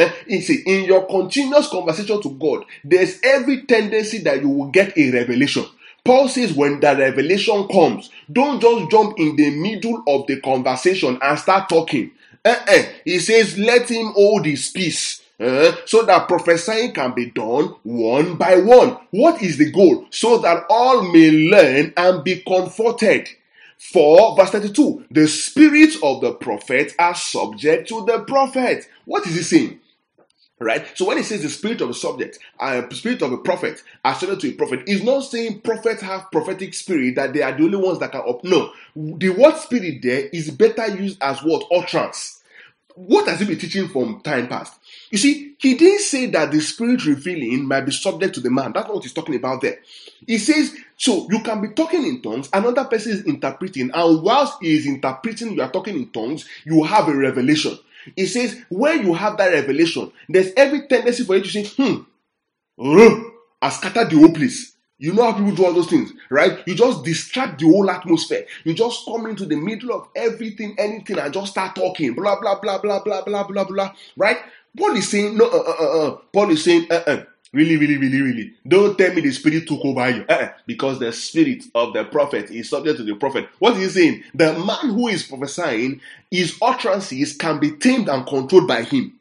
In your continuous conversation to God, there's every tendency that you will get a revelation. Paul says when the revelation comes, don't just jump in the middle of the conversation and start talking. He says let him hold his peace. So that prophesying can be done one by one. What is the goal? So that all may learn and be comforted. For verse 32, the spirits of the prophet are subject to the prophet. What is he saying? Right? So when he says the spirit of the subject, spirit of a prophet are subject to a prophet, he's not saying prophets have prophetic spirit, that they are the only ones that can no. The word spirit there is better used as what? Utterance. What has he been teaching from time past? You see, he didn't say that the spirit revealing might be subject to the man. That's not what he's talking about there. He says, so you can be talking in tongues, another person is interpreting, and whilst he is interpreting, you are talking in tongues, you have a revelation. He says, when you have that revelation, there's every tendency for you to say, I scattered the whole place. You know how people do all those things, right? You just distract the whole atmosphere. You just come into the middle of everything, anything, and just start talking, blah, blah, blah, blah, blah, blah, blah, blah, right? Paul is saying, no, Paul is saying, really, really, really, really. Don't tell me the spirit took over you. Because the spirit of the prophet is subject to the prophet. What is he saying? The man who is prophesying, his utterances can be tamed and controlled by him.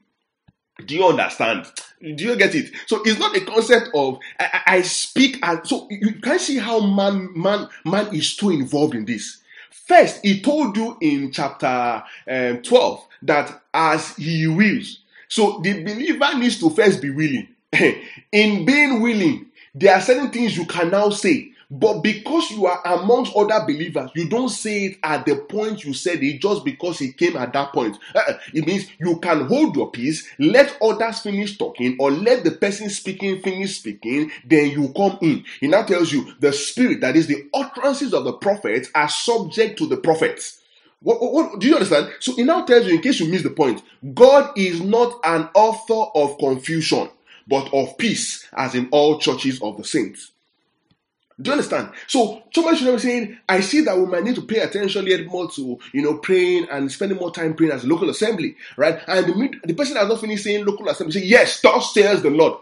Do you understand? Do you get it? So it's not a concept of I speak as, so you can see how man is too involved in this. First, he told you in chapter 12 that as he wills. So the believer needs to first be willing. In being willing, there are certain things you can now say. But because you are amongst other believers, you don't say it at the point you said it just because it came at that point. It means you can hold your peace, let others finish talking, or let the person speaking finish speaking, then you come in. He now tells you the spirit, that is the utterances of the prophets, are subject to the prophets. What do you understand? So he now tells you, in case you miss the point, God is not an author of confusion, but of peace, as in all churches of the saints. Do you understand? So somebody should be saying, I see that we might need to pay attention yet more to, praying and spending more time praying as a local assembly, right? And the person has not finished saying local assembly, say, yes, thus says the Lord.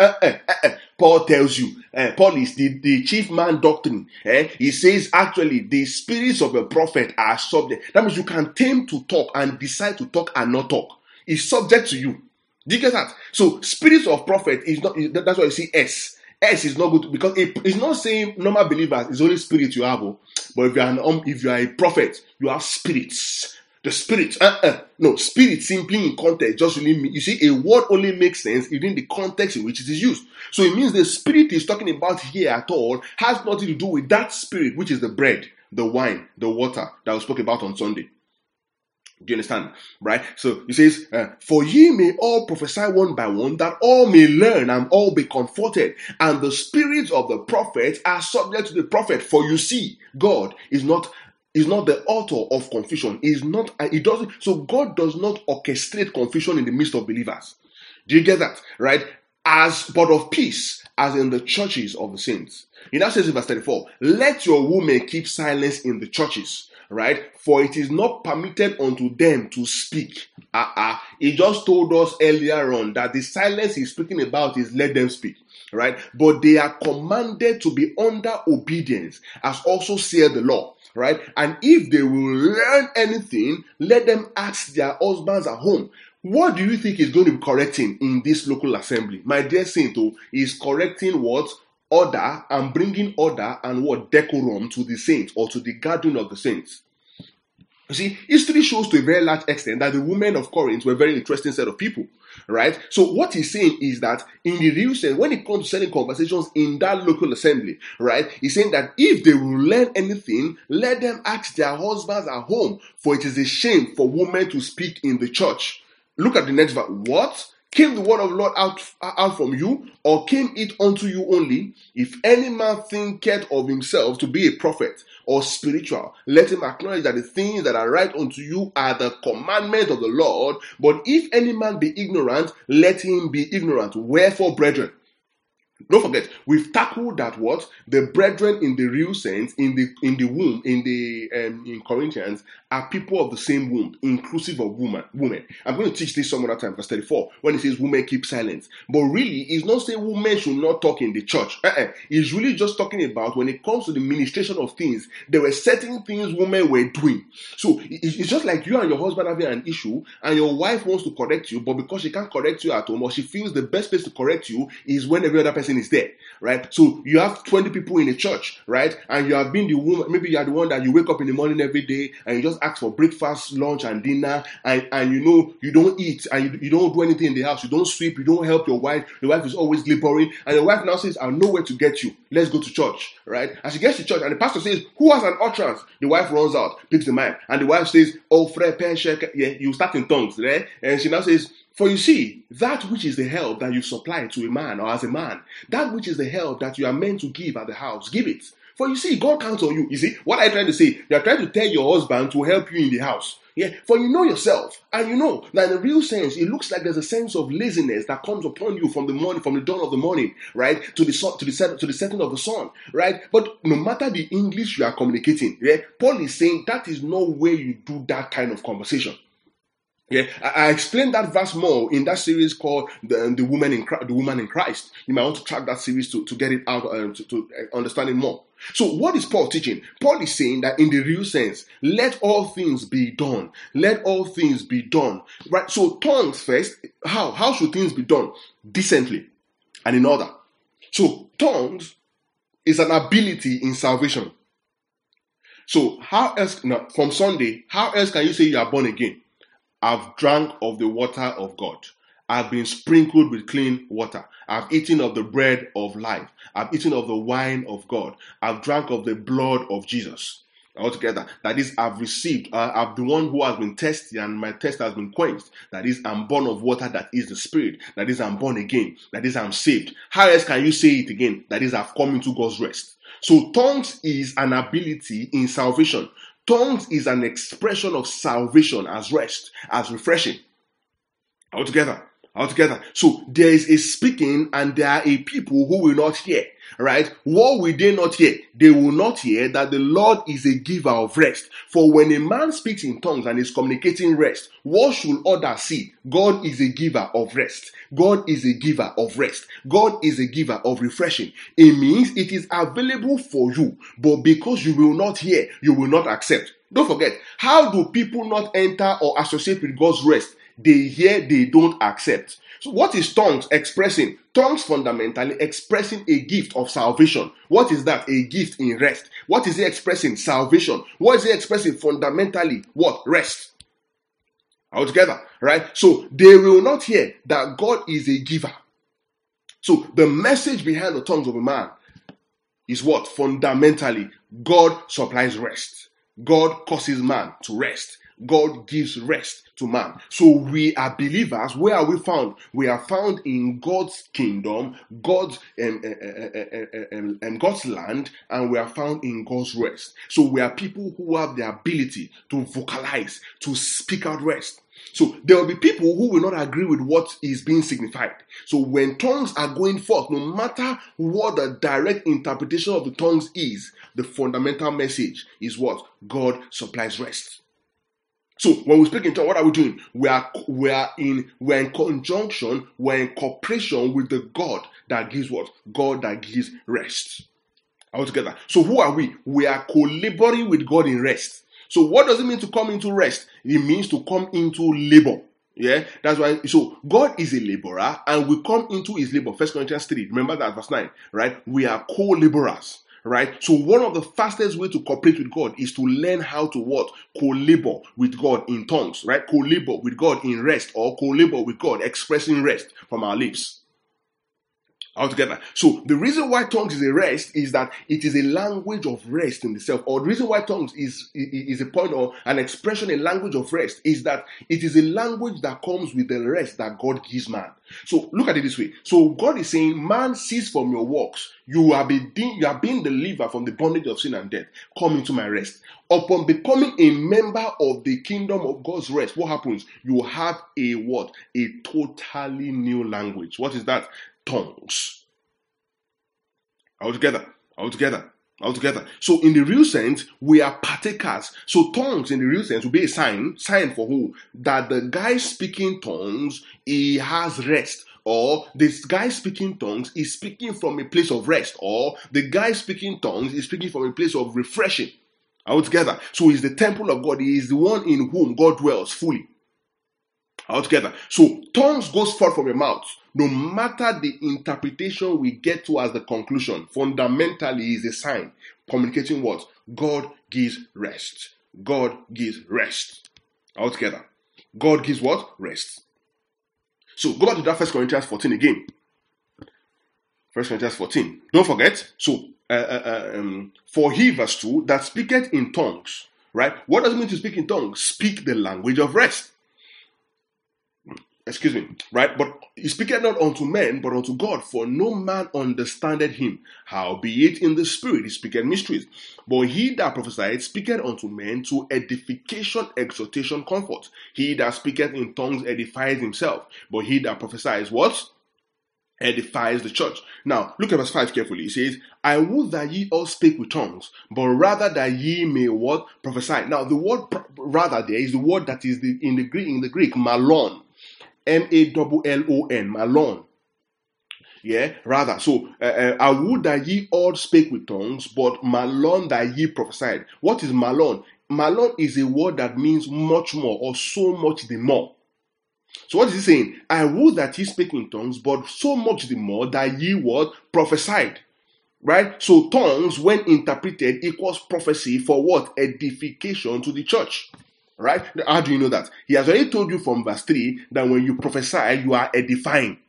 Paul tells you, Paul is the chief man doctrine. He says, actually, the spirits of the prophet are subject. That means you can tame to talk and decide to talk and not talk. It's subject to you. Do you get that? So spirits of prophet is not, that's why you see S. S is not good because it's not saying normal believers is only spirit you have, but if you are a prophet, you have spirits. The spirit, no, spirit simply in context just really mean, you see, a word only makes sense within the context in which it is used. So it means the spirit is talking about here at all has nothing to do with that spirit, which is the bread, the wine, the water that we spoke about on Sunday. Do you understand? Right? So he says, for ye may all prophesy one by one, that all may learn and all be comforted. And the spirits of the prophets are subject to the prophet. For you see, God is not the author of confusion. So God does not orchestrate confusion in the midst of believers. Do you get that? Right? But of peace, as in the churches of the saints. He now says in verse 34, let your women keep silence in the churches. Right? For it is not permitted unto them to speak. He just told us earlier on that the silence he's speaking about is let them speak. Right? But they are commanded to be under obedience, as also saith the law. Right? And if they will learn anything, let them ask their husbands at home. What do you think is going to be correcting in this local assembly? My dear saint, is correcting what? Order, and bringing order and what? Decorum to the saints, or to the gathering of the saints. You see, history shows to a very large extent that the women of Corinth were a very interesting set of people, right? So what he's saying is that in the real sense, when it comes to certain conversations in that local assembly, right, he's saying that if they will learn anything, let them ask their husbands at home, for it is a shame for women to speak in the church. Look at the next verse. What? Came the word of the Lord out from you, or came it unto you only? If any man thinketh of himself to be a prophet or spiritual, let him acknowledge that the things that are right unto you are the commandment of the Lord. But if any man be ignorant, let him be ignorant. Wherefore, brethren, don't forget, we've tackled that what the brethren in the real sense, in the womb, in Corinthians, are people of the same womb, inclusive of women. I'm going to teach this some other time, verse 34, when it says women keep silence. But really, it's not saying women should not talk in the church. It's really just talking about when it comes to the ministration of things, there were certain things women were doing. So it's just like you and your husband having an issue, and your wife wants to correct you, but because she can't correct you at home, or she feels the best place to correct you is when every other person is there, right? So you have 20 people in a church, right? And you have been the woman, maybe you are the one that you wake up in the morning every day and you just ask for breakfast, lunch, and dinner, and you don't eat, and you don't do anything in the house, you don't sweep, you don't help your wife is always laboring, and your wife now says, I know where to get you, let's go to church, right? And she gets to church, and the pastor says, who has an utterance? The wife runs out, picks the mic, and the wife says, oh, you start in tongues, right? And she now says, for you see, that which is the help that you supply to a man, or as a man, that which is the help that you are meant to give at the house, give it. For you see, God counts on you. You see, what I'm trying to say, you are trying to tell your husband to help you in the house. Yeah, for you know yourself, and you know that in the real sense, it looks like there's a sense of laziness that comes upon you from the morning, from the dawn of the morning, right, to the sun, to the setting of the sun, right. But no matter the English you are communicating, yeah, Paul is saying that is no way you do that kind of conversation. Yeah, I explained that verse more in that series called the Woman in Christ. You might want to track that series to get it out to understand it more. So what is Paul teaching? Paul is saying that in the real sense, let all things be done. Let all things be done. Right? So tongues first. How should things be done? Decently and in order. So tongues is an ability in salvation. So how else, now, from Sunday, how else can you say you are born again? I've drank of the water of God. I've been sprinkled with clean water. I've eaten of the bread of life. I've eaten of the wine of God. I've drank of the blood of Jesus. Altogether, that is, I've received, I'm the one who has been tested and my test has been quenched. That is, I'm born of water, that is the Spirit. That is, I'm born again. That is, I'm saved. How else can you say it again? That is, I've come into God's rest. So tongues is an ability in salvation. Tongues is an expression of salvation as rest, as refreshing. Altogether. So there is a speaking and there are a people who will not hear. Right? What will they not hear? They will not hear that the Lord is a giver of rest. For when a man speaks in tongues and is communicating rest, what should others see? God is a giver of rest. God is a giver of rest. God is a giver of refreshing. It means it is available for you, but because you will not hear, you will not accept. Don't forget, how do people not enter or associate with God's rest? They hear, they don't accept. So what is tongues expressing? Tongues fundamentally expressing a gift of salvation. What is that? A gift in rest. What is it expressing? Salvation. What is it expressing? Fundamentally, what? Rest. Altogether, right? So they will not hear that God is a giver. So the message behind the tongues of a man is what? Fundamentally, God supplies rest. God causes man to rest. God gives rest to man. So we are believers. Where are we found? We are found in God's kingdom, God's God's land, and we are found in God's rest. So we are people who have the ability to vocalize, to speak out rest. So there will be people who will not agree with what is being signified. So when tongues are going forth, no matter what the direct interpretation of the tongues is, the fundamental message is what? God supplies rest. So when we speak in tongues, what are we doing? We are in conjunction, we're in cooperation with the God that gives what? God that gives rest. Altogether. So who are we? We are collaborating with God in rest. So what does it mean to come into rest? It means to come into labor. Yeah, that's why. So God is a laborer, and we come into His labor. 1 Corinthians 3. Remember that verse 9, right? We are co-laborers. Right? So one of the fastest way to cooperate with God is to learn how to what? Co-labor with God in tongues, right? Co-labor with God in rest, or co-labor with God expressing rest from our lips. Altogether. So the reason why tongues is a rest is that it is a language of rest in itself. Or the reason why tongues is a point or an expression, a language of rest, is that it is a language that comes with the rest that God gives man. So look at it this way. So God is saying, man, cease from your works. You are being delivered from the bondage of sin and death. Come into my rest. Upon becoming a member of the kingdom of God's rest, what happens? You have a what? A totally new language. What is that? Tongues. Altogether. So in the real sense, we are partakers. So tongues in the real sense will be a sign for who? That the guy speaking tongues, he has rest. Or this guy speaking tongues is speaking from a place of rest. Or the guy speaking tongues is speaking from a place of refreshing. Altogether. So he's the temple of God. He is the one in whom God dwells fully. Altogether. So tongues goes forth from your mouth. No matter the interpretation we get to as the conclusion, fundamentally is a sign communicating what? God gives rest. God gives rest. Altogether. God gives what? Rest. So go back to that 1 Corinthians 14 again. 1 Corinthians 14. Don't forget. So for he, verse 2, that speaketh in tongues. Right? What does it mean to speak in tongues? Speak the language of rest. excuse me, right? But he speaketh not unto men, but unto God, for no man understandeth him. Howbeit in the spirit he speaketh mysteries. But he that prophesieth speaketh unto men to edification, exhortation, comfort. He that speaketh in tongues edifies himself. But he that prophesies what? Edifies the church. Now, look at verse 5 carefully. It says, I would that ye all speak with tongues, but rather that ye may what? Prophesy. Now, the word rather there is the word that is in the Greek, malon. M-A-L-L-O-N, malon. Yeah, rather. So, I would that ye all speak with tongues, but malon that ye prophesied. What is malon? Malon is a word that means much more, or so much the more. So what is he saying? I would that ye speak in tongues, but so much the more that ye what? Prophesied. Right? So tongues, when interpreted, equals prophecy for what? Edification to the church. Right? How do you know that? He has already told you from verse 3 that when you prophesy, you are edifying.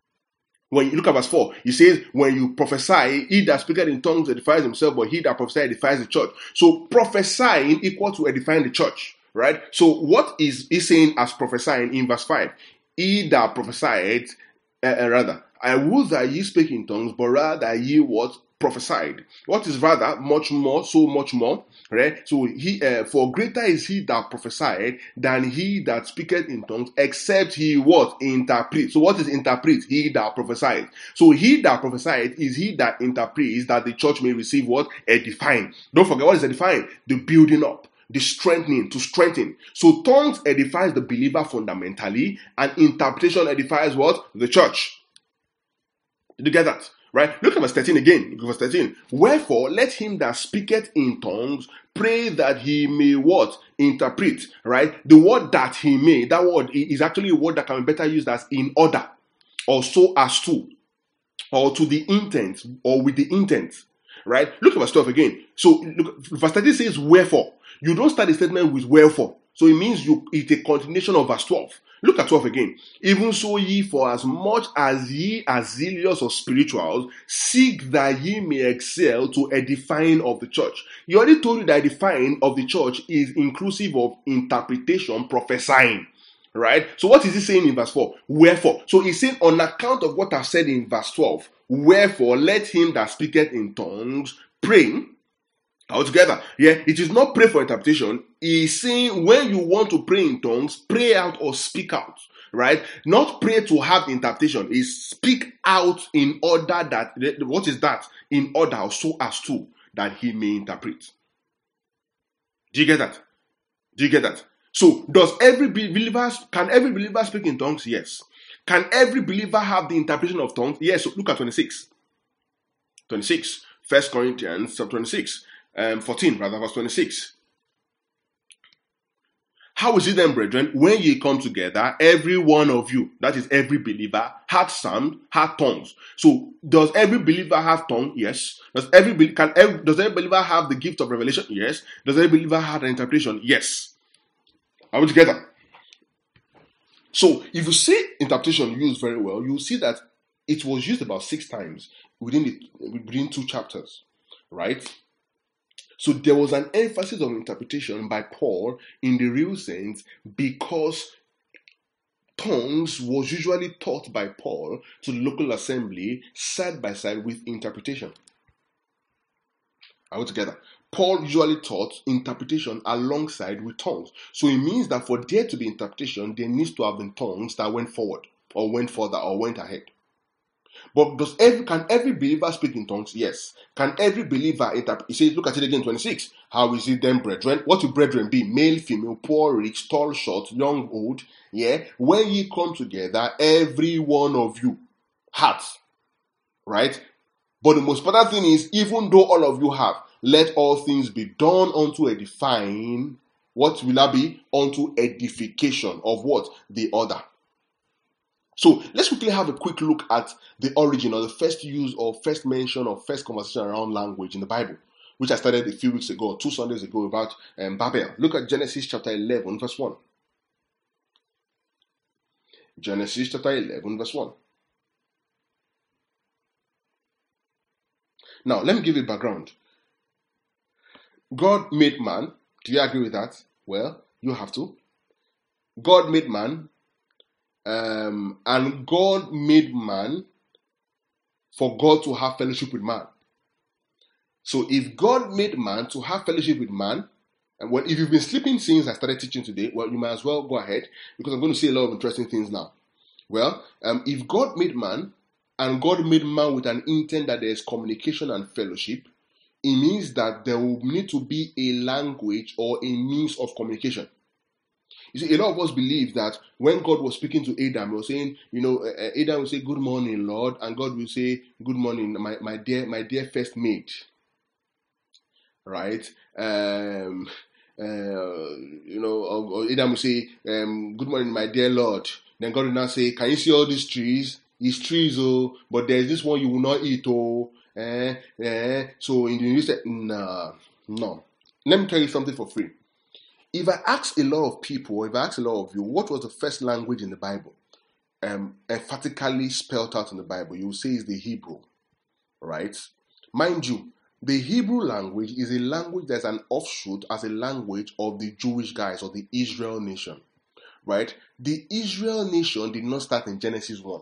When you look at verse 4, he says, when you prophesy, he that speaketh in tongues edifies himself, but he that prophesies edifies the church. So prophesying equal to edifying the church, right? So what is he saying as prophesying in verse 5? He that prophesied, rather, I would that ye speak in tongues, but rather that ye what? Prophesied. What is rather? Much more, so much more, right? So he, for greater is he that prophesied than he that speaketh in tongues, except he what? Interpret. So what is interpret? He that prophesied. So he that prophesied is he that interprets, that the church may receive what? Edifying. Don't forget, what is edifying? The building up, the strengthening, to strengthen. So tongues edifies the believer fundamentally, and interpretation edifies what? The church. Did you get that? Right? Look at verse 13 again. Verse 13. Wherefore, let him that speaketh in tongues pray that he may what? Interpret. Right? The word that he may, that word is actually a word that can be better used as in order, or so as to, or to the intent, or with the intent. Right? Look at verse 12 again. So, look, verse 13 says, wherefore. You don't start the statement with wherefore. So it means it's a continuation of verse 12. Look at 12 again. Even so ye, for as much as ye are zealous or spirituals, seek that ye may excel to edifying of the church. He already told you that edifying of the church is inclusive of interpretation, prophesying. Right? So what is he saying in verse 4? Wherefore. So he's saying on account of what I've said in verse 12, wherefore let him that speaketh in tongues pray. Altogether, yeah, it is not pray for interpretation. He's saying when you want to pray in tongues, pray out or speak out, right? Not pray to have interpretation. Is speak out in order that, what is that? In order or so as to, that he may interpret. Do you get that? Do you get that? So, can every believer speak in tongues? Yes. Can every believer have the interpretation of tongues? Yes. So look at 26. 26. 1 Corinthians chapter 26. 14, rather, verse 26. How is it then, brethren, when ye come together, every one of you, that is every believer, hath sound, hath tongues? So, does every believer have tongue? Yes. Does every believer have the gift of revelation? Yes. Does every believer have an interpretation? Yes. Are we together? So, if you see interpretation used very well, you'll see that it was used about 6 times within 2 chapters, right? So there was an emphasis on interpretation by Paul in the real sense, because tongues was usually taught by Paul to the local assembly side by side with interpretation. Are we together? Paul usually taught interpretation alongside with tongues. So it means that for there to be interpretation, there needs to have been tongues that went forward, or went further, or went ahead. But can every believer speak in tongues? Yes. Can every believer interpret? He says, look at it again, 26. How is it then, brethren? What will brethren be? Male, female, poor, rich, tall, short, young, old. Yeah. When ye come together, every one of you hath. Right? But the most important thing is, even though all of you have, let all things be done unto edifying. What will that be? Unto edification of what? The other. So let's quickly have a quick look at the origin, or the first use, or first mention, or first conversation around language in the Bible, which I started a few weeks ago, 2 Sundays ago, about Babel. Look at Genesis chapter 11, verse 1. Genesis chapter 11, verse 1. Now, let me give you a background. God made man. Do you agree with that? Well, you have to. God made man, and God made man for God to have fellowship with man. So if God made man to have fellowship with man, and well, if you've been sleeping since I started teaching today, well, you might as well go ahead, because I'm going to say a lot of interesting things now. Well, if God made man, and God made man with an intent that there is communication and fellowship, it means that there will need to be a language or a means of communication. You see, a lot of us believe that when God was speaking to Adam, he was saying, Adam will say, "Good morning, Lord," and God will say, "Good morning, my dear first mate." Right? Or Adam will say, "Good morning, my dear Lord." Then God will now say, "Can you see all these trees? It's trees, oh, but there's this one you will not eat, oh." So in the you say, no. Let me tell you something for free. If I ask a lot of people, if I ask a lot of you, what was the first language in the Bible? Emphatically spelled out in the Bible, you will say it's the Hebrew, right? Mind you, the Hebrew language is a language that's an offshoot as a language of the Jewish guys or the Israel nation, right? The Israel nation did not start in Genesis 1.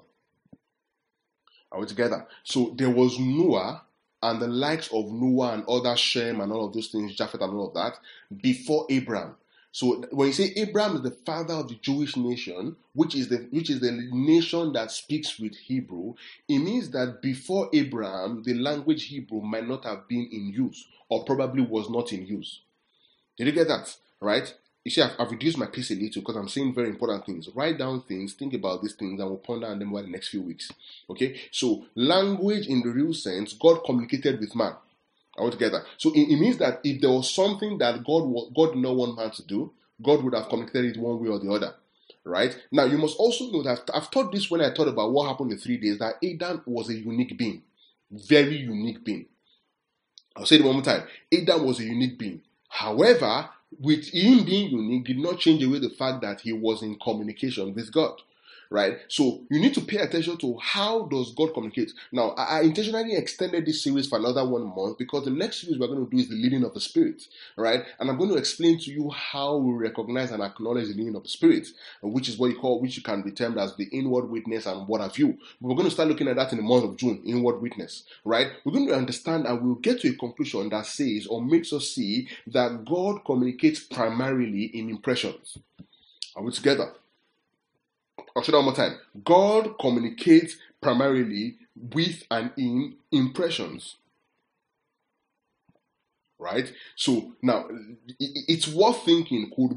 Are we together? So there was Noah and the likes of Noah and other Shem and all of those things, Japheth and all of that, before Abraham. So when you say Abraham is the father of the Jewish nation, which is the nation that speaks with Hebrew, it means that before Abraham, the language Hebrew might not have been in use, or probably was not in use. Did you get that? Right? You see, I've reduced my pace a little because I'm saying very important things. Write down things, think about these things, and we'll ponder on them over the next few weeks. Okay? So, language in the real sense, God communicated with man. All together. So, it means that if there was something that God did not want man to do, God would have communicated it one way or the other. Right? Now, you must also know that I've taught this when I thought about what happened in 3 days, that Adam was a unique being. Very unique being. I'll say it one more time. Adam was a unique being. However, with him being unique did not change away the fact that he was in communication with God, right? So you need to pay attention to how does God communicate. Now, I intentionally extended this series for another 1 month because the next series we're going to do is the leading of the Spirit, right? And I'm going to explain to you how we recognize and acknowledge the leading of the Spirit, which is which you can be termed as the inward witness and what have you. But we're going to start looking at that in the month of June, inward witness, right? We're going to understand and we'll get to a conclusion that says or makes us see that God communicates primarily in impressions. Are we together? I'll say that one more time. God communicates primarily with and in impressions. Right? So now it's worth thinking, could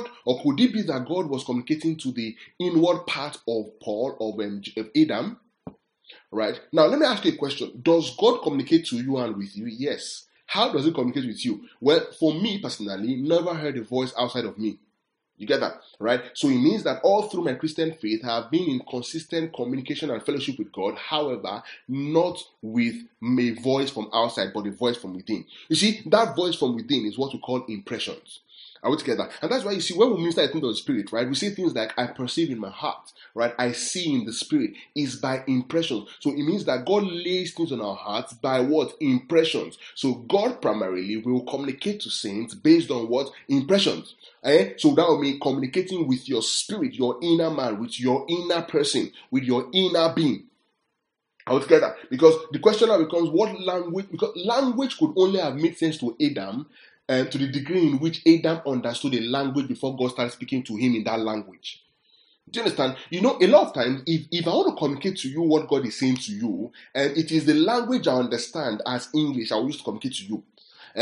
it be that God was communicating to the inward part of Paul, of Adam? Right? Now let me ask you a question. Does God communicate to you and with you? Yes. How does he communicate with you? Well, for me personally, never heard a voice outside of me. You get that, right? So it means that all through my Christian faith, I have been in consistent communication and fellowship with God. However, not with a voice from outside, but a voice from within. You see, that voice from within is what we call impressions. Are we together? And that's why you see, when we minister the things of the Spirit, right, we say things like, I perceive in my heart, right, I see in the Spirit, is by impressions. So it means that God lays things on our hearts by what? Impressions. So God primarily will communicate to saints based on what? Impressions. So that will mean communicating with your spirit, your inner man, with your inner person, with your inner being. Are we together? Because the question now becomes, what language? Because language could only have made sense to Adam to the degree in which Adam understood a language before God started speaking to him in that language. Do you understand? A lot of times, if I want to communicate to you what God is saying to you, and it is the language I understand as English, I will use to communicate to you.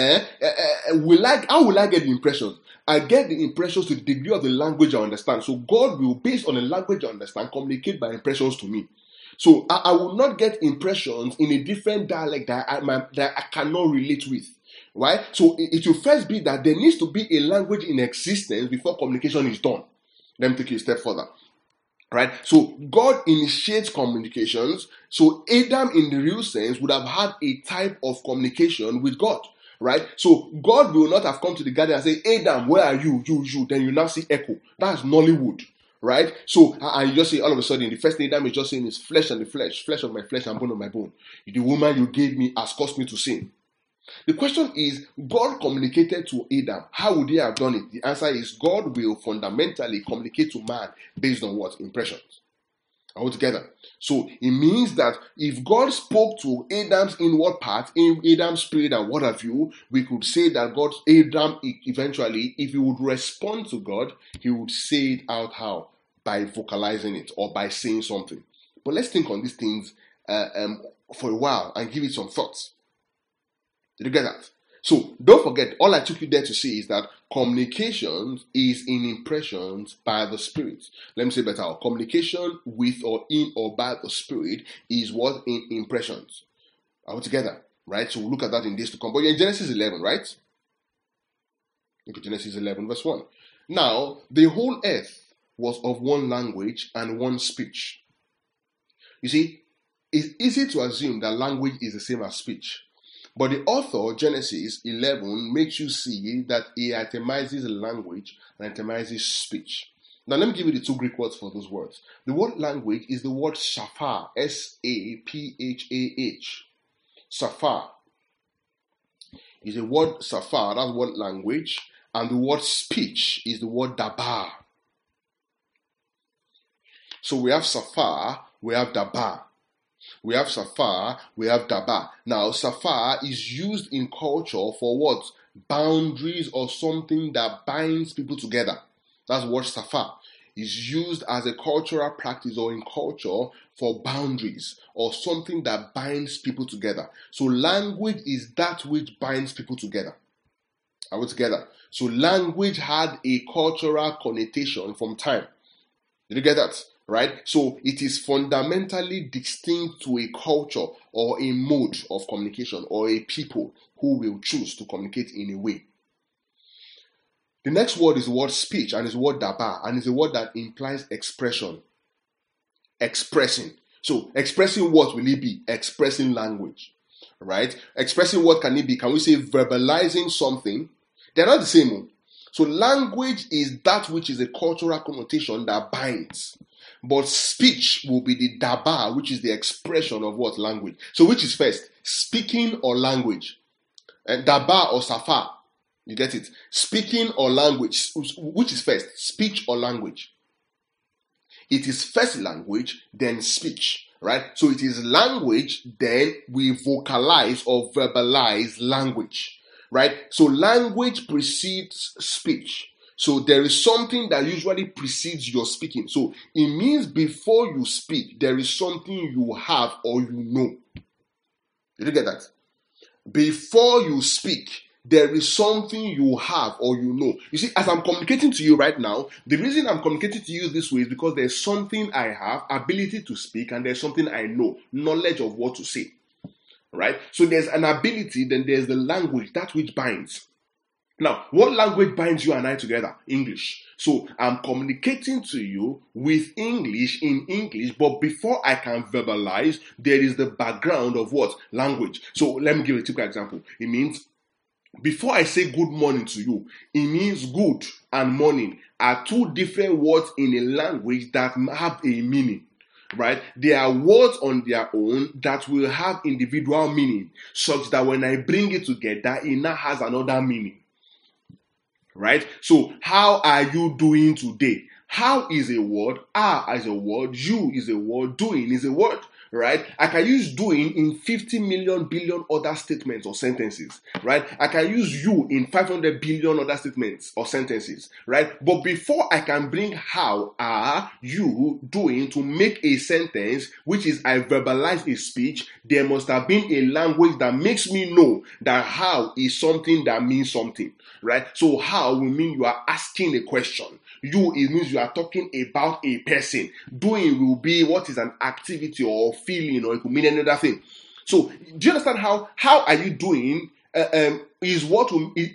How will I get the impressions? I get the impressions to the degree of the language I understand. So God will, based on the language I understand, communicate by impressions to me. So I will not get impressions in a different dialect that I cannot relate with. Right? So it will first be that there needs to be a language in existence before communication is done. Let me take you a step further. Right? So God initiates communications. So Adam, in the real sense, would have had a type of communication with God. Right? So God will not have come to the garden and say, Adam, where are you? You. Then you now see echo. That's Nollywood. Right? So, and you just say all of a sudden, the first thing Adam is just saying is flesh and the flesh of my flesh and bone of my bone. The woman you gave me has caused me to sin. The question is, God communicated to Adam. How would he have done it? The answer is, God will fundamentally communicate to man based on what? Impressions. Altogether. So it means that if God spoke to Adam's inward part, in Adam's spirit and what have you, we could say that Adam eventually, if he would respond to God, he would say it out how? By vocalizing it or by saying something. But let's think on these things for a while and give it some thoughts. Did you get that? So don't forget, all I took you there to see is that communication is in impressions by the Spirit. Let me say better. Communication with or in or by the Spirit is what? In impressions. Are we together? Right? So we'll look at that in days to come. But you're in Genesis 11, right? Look at Genesis 11 verse 1. Now, the whole earth was of one language and one speech. You see, it's easy to assume that language is the same as speech. But the author, Genesis 11, makes you see that he itemizes language and itemizes speech. Now, let me give you the two Greek words for those words. The word language is the word saphah, S-A-P-H-A-H. Saphah is the word saphah, that's word language, and the word speech is the word dabar. So we have saphah, we have dabar. We have saphah, we have dabar. Now, saphah is used in culture for what? Boundaries or something that binds people together. That's what saphah is used as a cultural practice or in culture for boundaries or something that binds people together. So language is that which binds people together. Are we together? So language had a cultural connotation from time. Did you get that? Right? So it is fundamentally distinct to a culture or a mode of communication or a people who will choose to communicate in a way. The next word is the word speech and is the word dabar and is a word that implies expression. Expressing. So expressing what will it be? Expressing language. Right? Expressing what can it be? Can we say verbalizing something? They're not the same. So language is that which is a cultural connotation that binds. But speech will be the dabar, which is the expression of what? Language. So which is first? Speaking or language? And dabar or saphah? You get it? Speaking or language? Which is first? Speech or language? It is first language, then speech. Right? So it is language, then we vocalize or verbalize language. Right? So language precedes speech. So there is something that usually precedes your speaking. So it means before you speak, there is something you have or you know. Did you get that? Before you speak, there is something you have or you know. You see, as I'm communicating to you right now, the reason I'm communicating to you this way is because there's something I have, ability to speak, and there's something I know, knowledge of what to say. Right? So there's an ability, then there's the language, that which binds. Now, what language binds you and I together? English. So I'm communicating to you with English in English, but before I can verbalize, there is the background of what? Language. So let me give a typical example. It means before I say good morning to you, it means good and morning are two different words in a language that have a meaning. Right? They are words on their own that will have individual meaning, such that when I bring it together, it now has another meaning. Right? So, how are you doing today? How is a word, are is a word, you is a word, doing is a word. Right? I can use doing in 50 million billion other statements or sentences. Right? I can use you in 500 billion other statements or sentences. Right? But before I can bring how are you doing to make a sentence, which is I verbalize a speech, there must have been a language that makes me know that how is something that means something. Right? So how will mean you are asking a question. You, it means you are talking about a person. Doing will be what is an activity or feeling, or it could mean another thing. So, do you understand how are you doing? Is what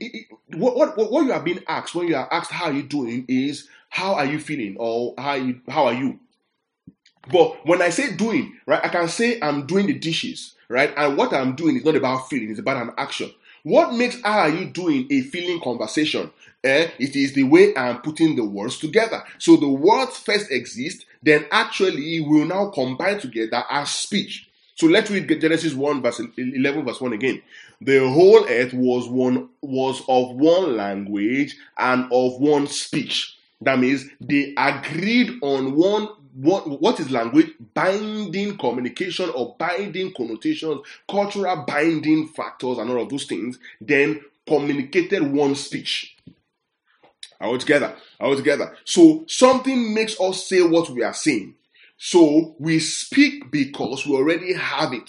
you are being asked when you are asked how are you doing is how are you feeling or how are you? But when I say doing, right, I can say I'm doing the dishes, right, and what I'm doing is not about feeling; it's about an action. What makes how are you doing a feeling conversation? It is the way I'm putting the words together. So the words first exist, then actually will now combine together as speech. So let's read Genesis 1 verse 11 verse 1 again. The whole earth was of one language and of one speech. That means they agreed on what is language? Binding communication or binding connotations, cultural binding factors and all of those things, then communicated one speech. Are we together? So something makes us say what we are saying. So we speak because we already have it.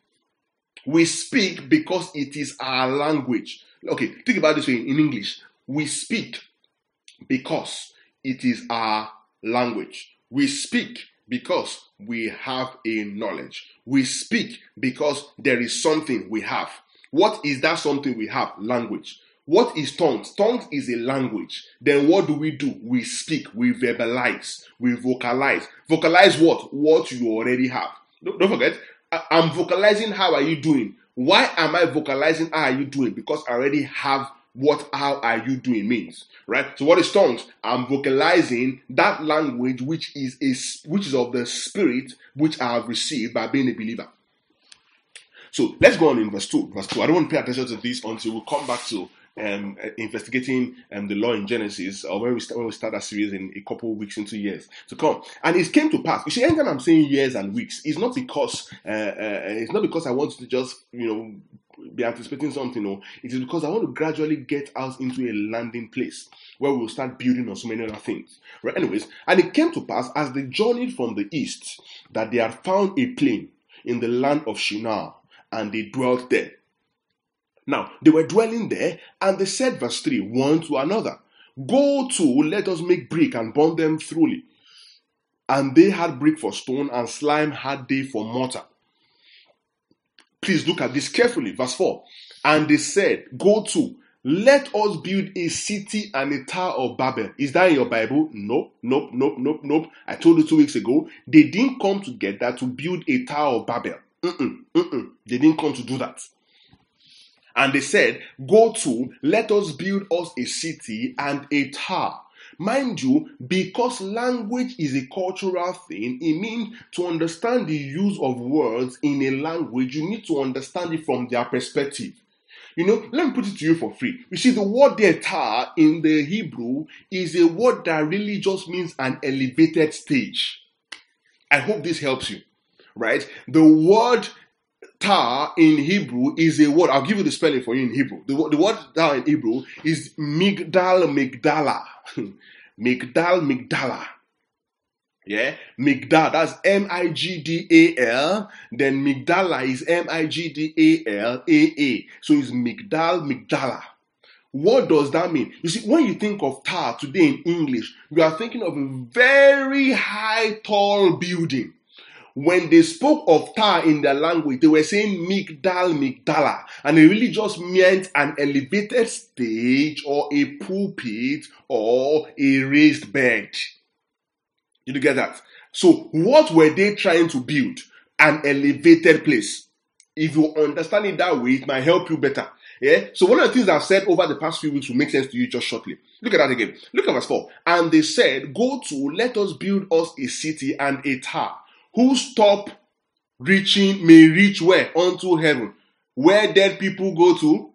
We speak because it is our language. Okay, think about this way in English. We speak because it is our language. We speak because we have a knowledge. We speak because there is something we have. What is that something we have? Language. What is tongues? Tongues is a language. Then what do? We speak, we verbalize, we vocalize. Vocalize what? What you already have. Don't forget, I'm vocalizing how are you doing. Why am I vocalizing how are you doing? Because I already have what how are you doing means, right? So what is tongues? I'm vocalizing that language which is of the spirit which I have received by being a believer. So let's go on in verse 2. Verse 2. I don't want to pay attention to this until we come back to investigating the law in Genesis, or when we start that series in a couple of weeks into years to come. And it came to pass. You see, anytime I'm saying years and weeks, it's not because I want to just be anticipating something. No, it is because I want to gradually get us into a landing place where we'll start building on so many other things. Right? Anyways, and it came to pass as they journeyed from the east that they had found a plain in the land of Shinar, and they dwelt there. Now, they were dwelling there, and they said, verse 3, one to another, go to, let us make brick and burn them thoroughly. And they had brick for stone, and slime had they for mortar. Please look at this carefully. Verse 4, and they said, go to, let us build a city and a tower of Babel. Is that in your Bible? Nope. I told you 2 weeks ago, they didn't come together to build a tower of Babel. They didn't come to do that. And they said, go to, let us build us a city and a tower. Mind you, because language is a cultural thing, it means to understand the use of words in a language, you need to understand it from their perspective. Let me put it to you for free. You see, the word there, tower, in the Hebrew, is a word that really just means an elevated stage. I hope this helps you, right? The word tower in Hebrew is a word. I'll give you the spelling for you in Hebrew. The word tower in Hebrew is Migdal Migdala. Migdal Migdala. Yeah, Migdal, that's M-I-G-D-A-L. Then Migdala is M-I-G-D-A-L-A-A. So it's Migdal Migdala. What does that mean? You see, when you think of tower today in English, you are thinking of a very high, tall building. When they spoke of tower in their language, they were saying Migdal Migdala, and it really just meant an elevated stage or a pulpit or a raised bed. Did you get that? So what were they trying to build? An elevated place. If you understand it that way, it might help you better. Yeah. So one of the things I've said over the past few weeks will make sense to you just shortly. Look at that again. Look at verse 4. And they said, go to, let us build us a city and a tower, whose top reaching may reach where? Unto heaven. Where dead people go to?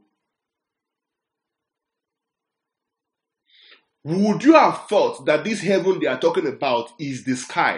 Would you have thought that this heaven they are talking about is the sky?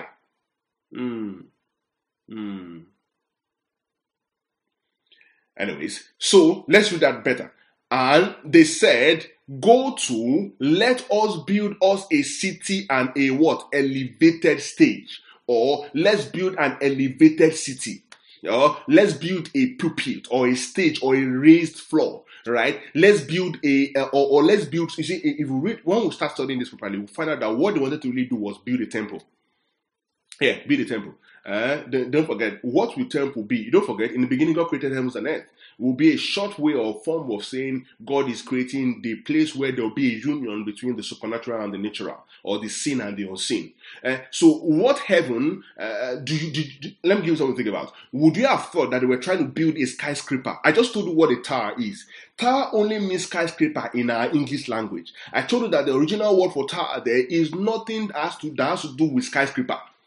Anyways, so let's read that better. And they said, go to, let us build us a city and a what? Elevated stage. Or let's build an elevated city. Let's build a pulpit or a stage or a raised floor, right? Let's build let's build, you see, if we read, when we start studying this properly, we'll find out that what they wanted to really do was build a temple. Yeah, build a temple. Don't forget, what will temple be? Don't forget, in the beginning, God created heavens and earth. It will be a short way or form of saying God is creating the place where there will be a union between the supernatural and the natural, or the seen and the unseen. So what heaven, let me give you something to think about. Would you have thought that they were trying to build a skyscraper? I just told you what a tower is. Tower only means skyscraper in our English language. I told you that the original word for tower there is nothing that has to do with skyscraper.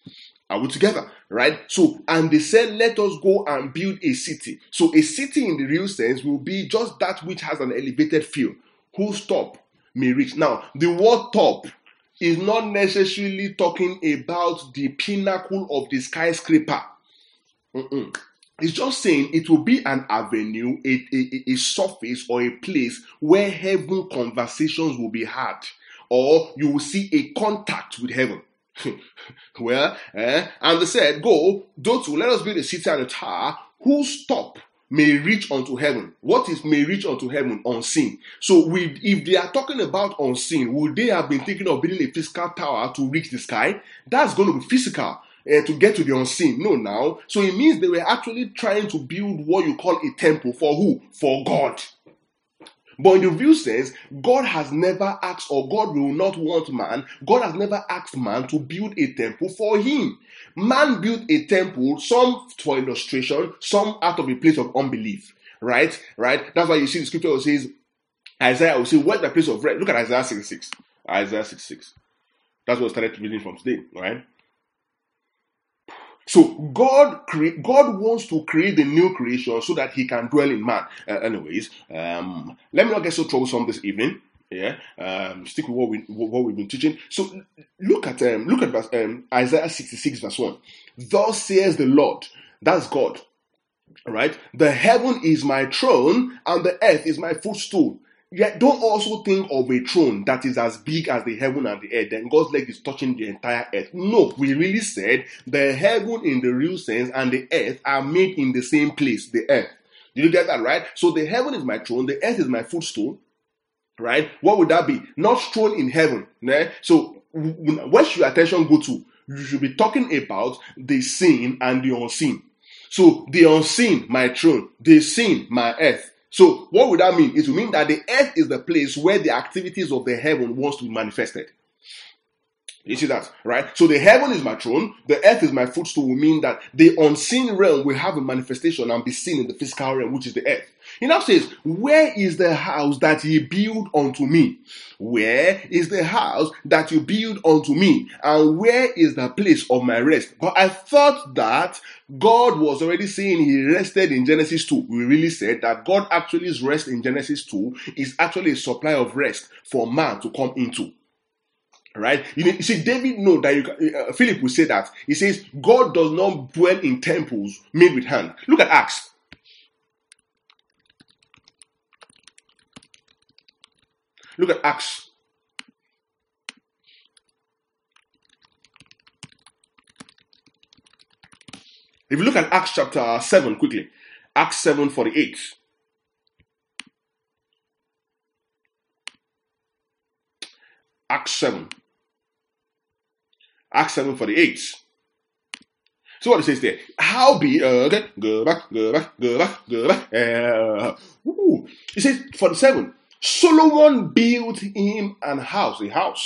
Are we together? Right? So, and they said, let us go and build a city. So, a city in the real sense will be just that which has an elevated field, whose top may reach. Now, the word top is not necessarily talking about the pinnacle of the skyscraper. It's just saying it will be an avenue, a surface, or a place where heaven conversations will be had, or you will see a contact with heaven. Well, and they said, go to, let us build a city and a tower whose top may reach unto heaven. What is may reach unto heaven? Unseen. So if they are talking about unseen, would they have been thinking of building a physical tower to reach the sky? That's going to be physical. To get to the unseen. No, now. So it means they were actually trying to build what you call a temple. For who? For God. But in the real sense, God has never asked, or God will not want man. God has never asked man to build a temple for him. Man built a temple, some for illustration, some out of a place of unbelief. Right? That's why you see the scripture that says, Isaiah will say, where's the place of rest? Look at Isaiah 66. Isaiah 66. That's what I started reading from today. Right? So God wants to create the new creation so that he can dwell in man. Anyways, let me not get so troublesome this evening. Yeah, stick with what we've been teaching. So look at verse, Isaiah 66 verse 1. Thus says the Lord, that's God, right? The heaven is my throne and the earth is my footstool. Yet don't also think of a throne that is as big as the heaven and the earth, then God's leg is touching the entire earth. No, we really said the heaven in the real sense and the earth are made in the same place, the earth. Did you get that right? So the heaven is my throne, the earth is my footstool, right? What would that be? Not throne in heaven. Né? So where should your attention go to? You should be talking about the seen and the unseen. So the unseen, my throne, the seen, my earth. So what would that mean? It will mean that the earth is the place where the activities of the heaven wants to be manifested. You see that, right? So the heaven is my throne, the earth is my footstool will mean that the unseen realm will have a manifestation and be seen in the physical realm, which is the earth. He now says, where is the house that ye build unto me? Where is the house that you build unto me? And where is the place of my rest? But I thought that God was already saying he rested in Genesis 2. We really said that God actually rest in Genesis 2 is actually a supply of rest for man to come into. Right? You see, David know that Philip will say that. He says, God does not dwell in temples made with hand. Look at Acts. Look at Acts. If you look at Acts chapter 7 quickly. Acts 7:48. Acts 7. Acts 7:48. So what it says there? How be okay? Go back. It says 47. Solomon built him a house.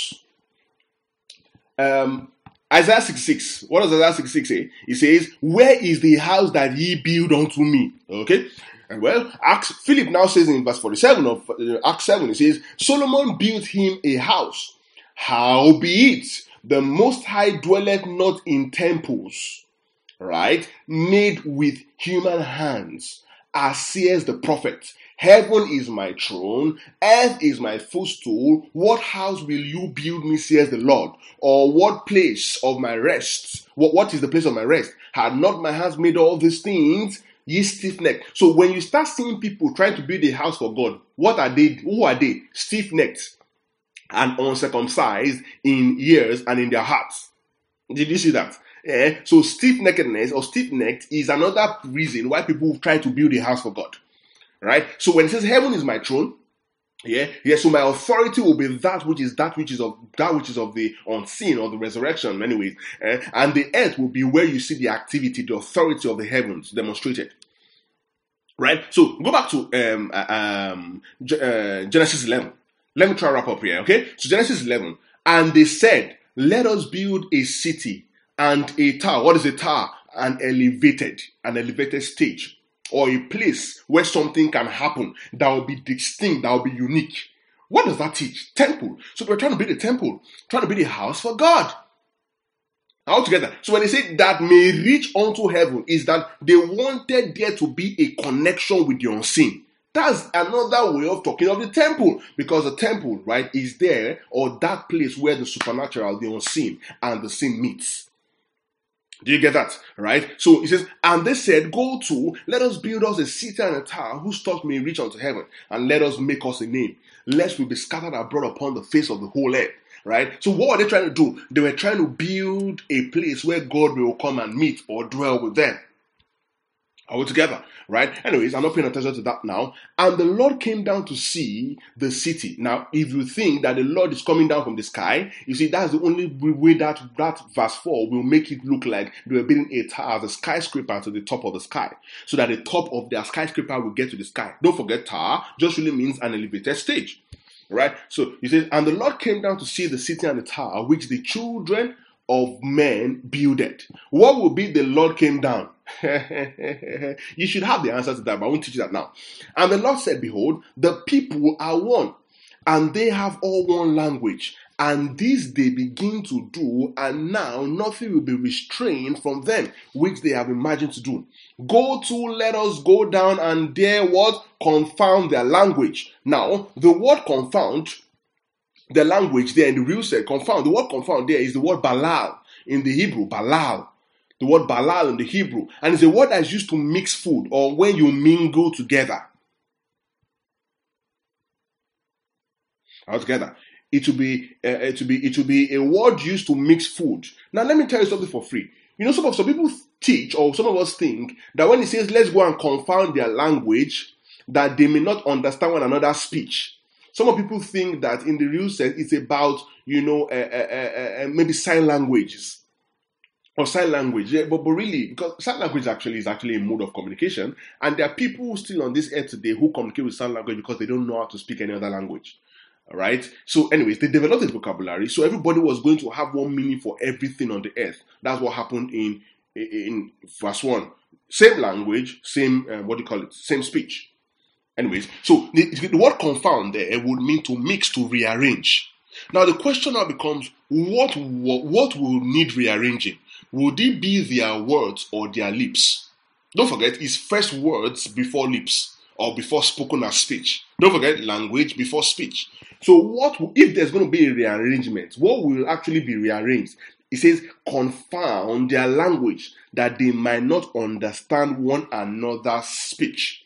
Isaiah 66. What does Isaiah 66 say? It says, where is the house that ye build unto me? Okay. And well, Philip now says in verse 47 of Acts 7, it says, Solomon built him a house. Howbeit, the Most High dwelleth not in temples, right, made with human hands, as says the prophet. Heaven is my throne, earth is my footstool. What house will you build me, says the Lord? Or what place of my rest? What is the place of my rest? Had not my hands made all these things? Ye stiff-necked. So when you start seeing people trying to build a house for God, what are they? Who are they? Stiff-necked and uncircumcised in ears and in their hearts. Did you see that? So stiff-neckedness or stiff-necked is another reason why people try to build a house for God. Right? So when it says heaven is my throne, so my authority will be that which is of the unseen or the resurrection, anyways. And the earth will be where you see the activity, the authority of the heavens demonstrated. Right? So go back to Genesis 11. Let me try to wrap up here, okay? So Genesis 11. And they said, let us build a city and a tower. What is a tower? An elevated stage, or a place where something can happen that will be distinct, that will be unique. What does that teach? Temple. So we're trying to build a temple, trying to build a house for God. Altogether. So when they say that may reach unto heaven, is that they wanted there to be a connection with the unseen. That's another way of talking of the temple, because the temple, right, is there, or that place where the supernatural, the unseen, and the seen meets. Do you get that? Right? So it says, and they said, go to, let us build us a city and a tower whose tops may reach unto heaven, and let us make us a name, lest we be scattered abroad upon the face of the whole earth. Right? So what were they trying to do? They were trying to build a place where God will come and meet or dwell with them. Are we together? Right? Anyways, I'm not paying attention to that now. And the Lord came down to see the city. Now, if you think that the Lord is coming down from the sky, you see, that's the only way that verse 4 will make it look like they were building a tower, a skyscraper to the top of the sky, so that the top of their skyscraper will get to the sky. Don't forget, tower just really means an elevated stage. Right? So he says, and the Lord came down to see the city and the tower, which the children of men builded. What will be the Lord came down? You should have the answer to that, but I won't teach you that now. And the Lord said, behold, the people are one, and they have all one language, and this they begin to do, and now nothing will be restrained from them, which they have imagined to do. Go to, let us go down, and there what? Confound their language. Now, the word confound, the language there in the real sense, confound, the word confound there is the word balal in the Hebrew, balal. The word balal in the Hebrew. And it's a word that's used to mix food, or when you mingle together. Altogether. It will be a word used to mix food. Now let me tell you something for free. You know, some people teach, or some of us think, that when it says let's go and confound their language, that they may not understand one another's speech. Some of people think that in the real sense it's about, maybe sign languages. Or sign language, yeah, but really, because sign language is actually a mode of communication, and there are people still on this earth today who communicate with sign language because they don't know how to speak any other language. All right. So, anyways, they developed this vocabulary, so everybody was going to have one meaning for everything on the earth. That's what happened in verse 1. Same language, same same speech. Anyways, so the word confound there would mean to mix, to rearrange. Now the question now becomes, what will need rearranging? Would it be their words or their lips? Don't forget, it's first words before lips, or before spoken as speech. Don't forget, language before speech. So what if there's going to be a rearrangement? What will actually be rearranged? It says, confound their language, that they might not understand one another's speech.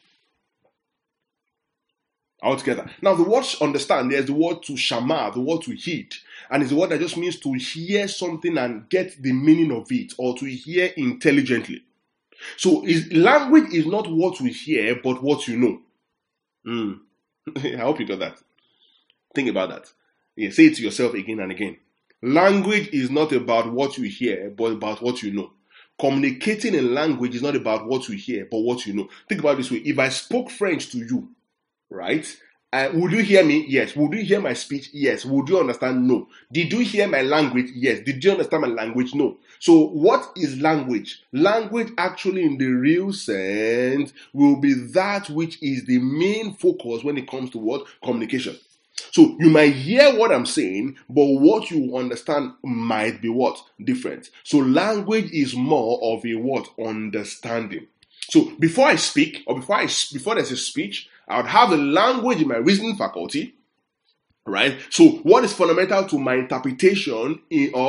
Altogether. Now the word understand, there's the word to shama, the word to heed. And it's a word that just means to hear something and get the meaning of it, or to hear intelligently. So language is not what we hear, but what you know. I hope you got that. Think about that. Yeah, say it to yourself again and again. Language is not about what you hear, but about what you know. Communicating in language is not about what you hear, but what you know. Think about it this way. If I spoke French to you, right? Would you hear me? Yes. Would you hear my speech? Yes. Would you understand? No. Did you hear my language? Yes. Did you understand my language? No. So what is language? Language actually in the real sense will be that which is the main focus when it comes to what? Communication. So you might hear what I'm saying, but what you understand might be what? Different. So language is more of a what? Understanding. So before I speak, or before there's a speech, I would have a language in my reasoning faculty, right? So what is fundamental to my interpretation,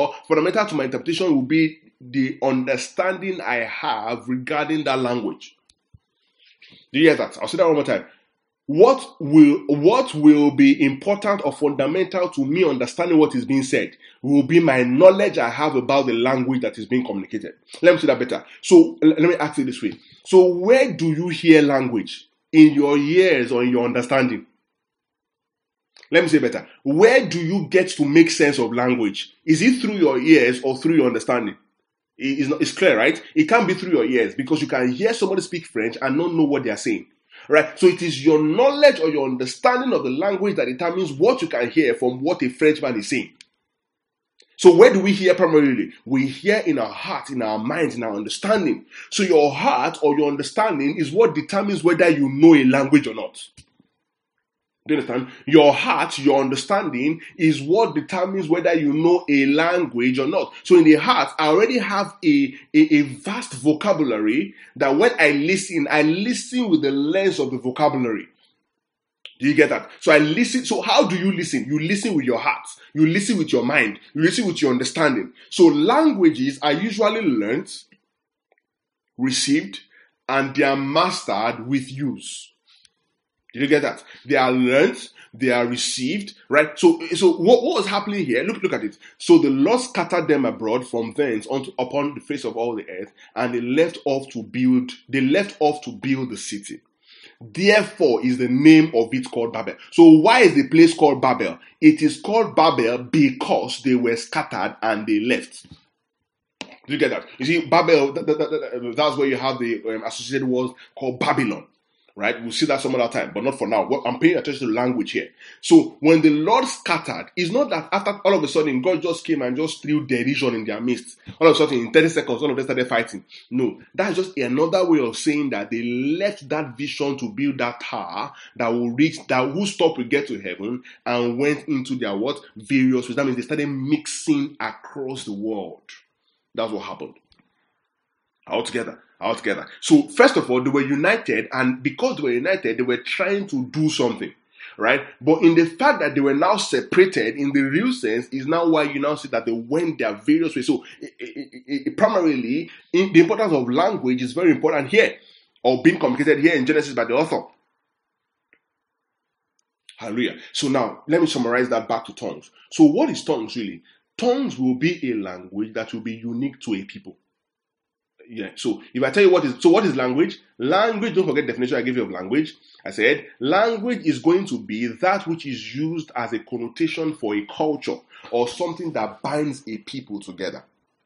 will be the understanding I have regarding that language. Do you hear that? I'll say that one more time. What will be important or fundamental to me understanding what is being said will be my knowledge I have about the language that is being communicated. Let me say that better. So let me ask it this way. So where do you hear language? In your ears or in your understanding? Let me say better. Where do you get to make sense of language? Is it through your ears or through your understanding? It's clear, right? It can't be through your ears, because you can hear somebody speak French and not know what they are saying. Right? So it is your knowledge or your understanding of the language that determines what you can hear from what a Frenchman is saying. So where do we hear primarily? We hear in our heart, in our minds, in our understanding. So your heart or your understanding is what determines whether you know a language or not. Do you understand? Your heart, your understanding is what determines whether you know a language or not. So in the heart, I already have a vast vocabulary that when I listen with the lens of the vocabulary. Do you get that? So I listen. So how do you listen? You listen with your heart. You listen with your mind. You listen with your understanding. So languages are usually learned, received, and they are mastered with use. Did you get that? They are learned, they are received, right? So what was happening here? Look at it. So the Lord scattered them abroad from thence upon the face of all the earth, and they left off to build the city. Therefore is the name of it called Babel. So why is the place called Babel? It is called Babel because they were scattered and they left. Do you get that? You see, Babel, that's where you have the associated words called Babylon. Right? We'll see that some other time, but not for now. I'm paying attention to the language here. So when the Lord scattered, it's not that after all of a sudden God just came and just threw derision in their midst. All of a sudden, in 30 seconds, all of them started fighting. No, that's just another way of saying that they left that vision to build that tower that will stop will get to heaven, and went into their various ways. That means they started mixing across the world. That's what happened. Altogether. So first of all, they were united, and because they were united, they were trying to do something, right? But in the fact that they were now separated, in the real sense, is now why you now see that they went their various ways. So primarily, the importance of language is very important here, or being communicated here in Genesis by the author. Hallelujah. So now, let me summarize that back to tongues. So what is tongues really? Tongues will be a language that will be unique to a people. Yeah. So if I tell you what is language? Language, don't forget the definition I gave you of language. I said language is going to be that which is used as a connotation for a culture or something that binds a people together.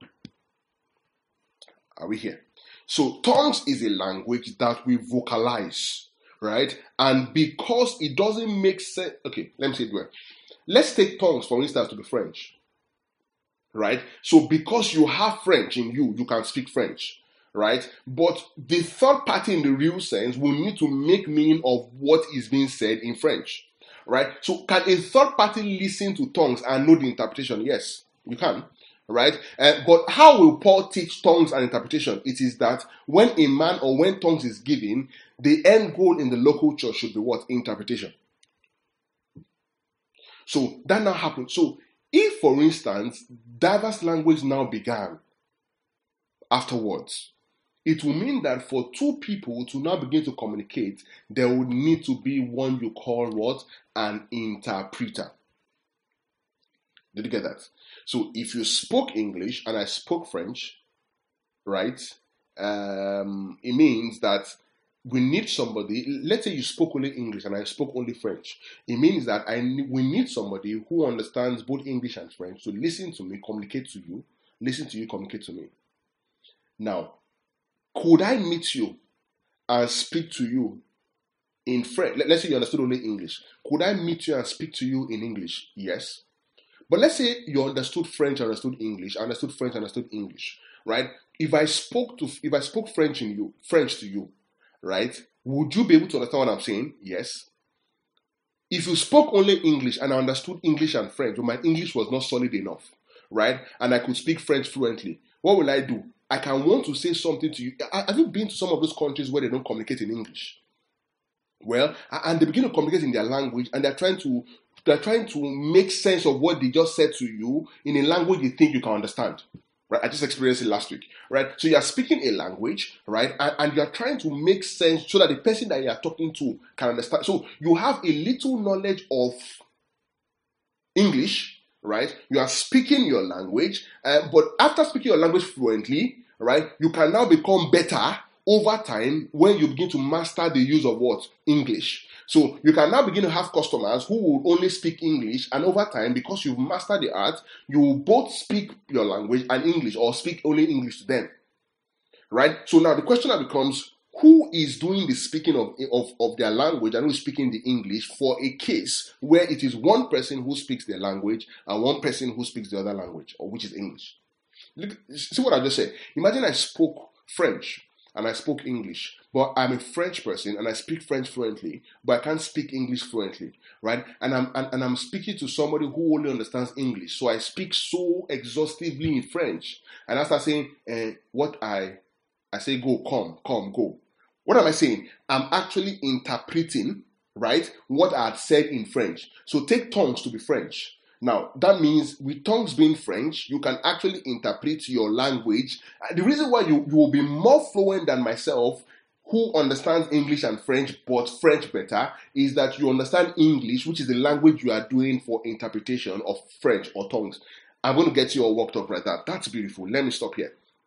Are we here? So tongues is a language that we vocalize, right? And because it doesn't make sense. Okay, let me say it well. Let's take tongues, for instance, to be French. Right? So because you have French in you, you can speak French, right? But the third party in the real sense will need to make meaning of what is being said in French, right? So can a third party listen to tongues and know the interpretation? Yes, you can, right? But how will Paul teach tongues and interpretation? It is that when a man or when tongues is given, the end goal in the local church should be what? Interpretation. So that now happens. So if, for instance, diverse language now began afterwards, it will mean that for two people to now begin to communicate, there would need to be one you call what? An interpreter. Did you get that? So if you spoke English and I spoke French, right, it means that we need somebody. Let's say you spoke only English and I spoke only French. It means that we need somebody who understands both English and French to listen to me, communicate to you, listen to you, communicate to me. Now, could I meet you and speak to you in French? Let's say you understood only English. Could I meet you and speak to you in English? Yes. But let's say you understood French, understood English, understood French, understood English, right? If I spoke French to you, right? Would you be able to understand what I'm saying? Yes. If you spoke only English and I understood English and French, but my English was not solid enough, right? And I could speak French fluently, what will I do? I can want to say something to you. Have you been to some of those countries where they don't communicate in English? Well, and they begin to communicate in their language, and they're trying to make sense of what they just said to you in a language they think you can understand. Right? I just experienced it last week. Right? So you are speaking a language, right? And you are trying to make sense so that the person that you are talking to can understand. So you have a little knowledge of English, right? You are speaking your language, but after speaking your language fluently, right, you can now become better over time when you begin to master the use of what? English. So you can now begin to have customers who will only speak English, and over time, because you've mastered the art, you will both speak your language and English, or speak only English to them. Right? So now the question now becomes, who is doing the speaking of their language and who is speaking the English for a case where it is one person who speaks their language and one person who speaks the other language, or which is English? Look, see what I just said. Imagine I spoke French and I spoke English, but I'm a French person and I speak French fluently, but I can't speak English fluently, right? And I'm speaking to somebody who only understands English, so I speak so exhaustively in French, and I start saying, what I say, go, come, go. What am I saying? I'm actually interpreting, right, what I had said in French. So take tongues to be French. Now, that means with tongues being French, you can actually interpret your language. The reason why you will be more fluent than myself, who understands English and French, but French better, is that you understand English, which is the language you are doing for interpretation of French or tongues. I'm going to get you all worked up right now. That's beautiful. Let me stop here.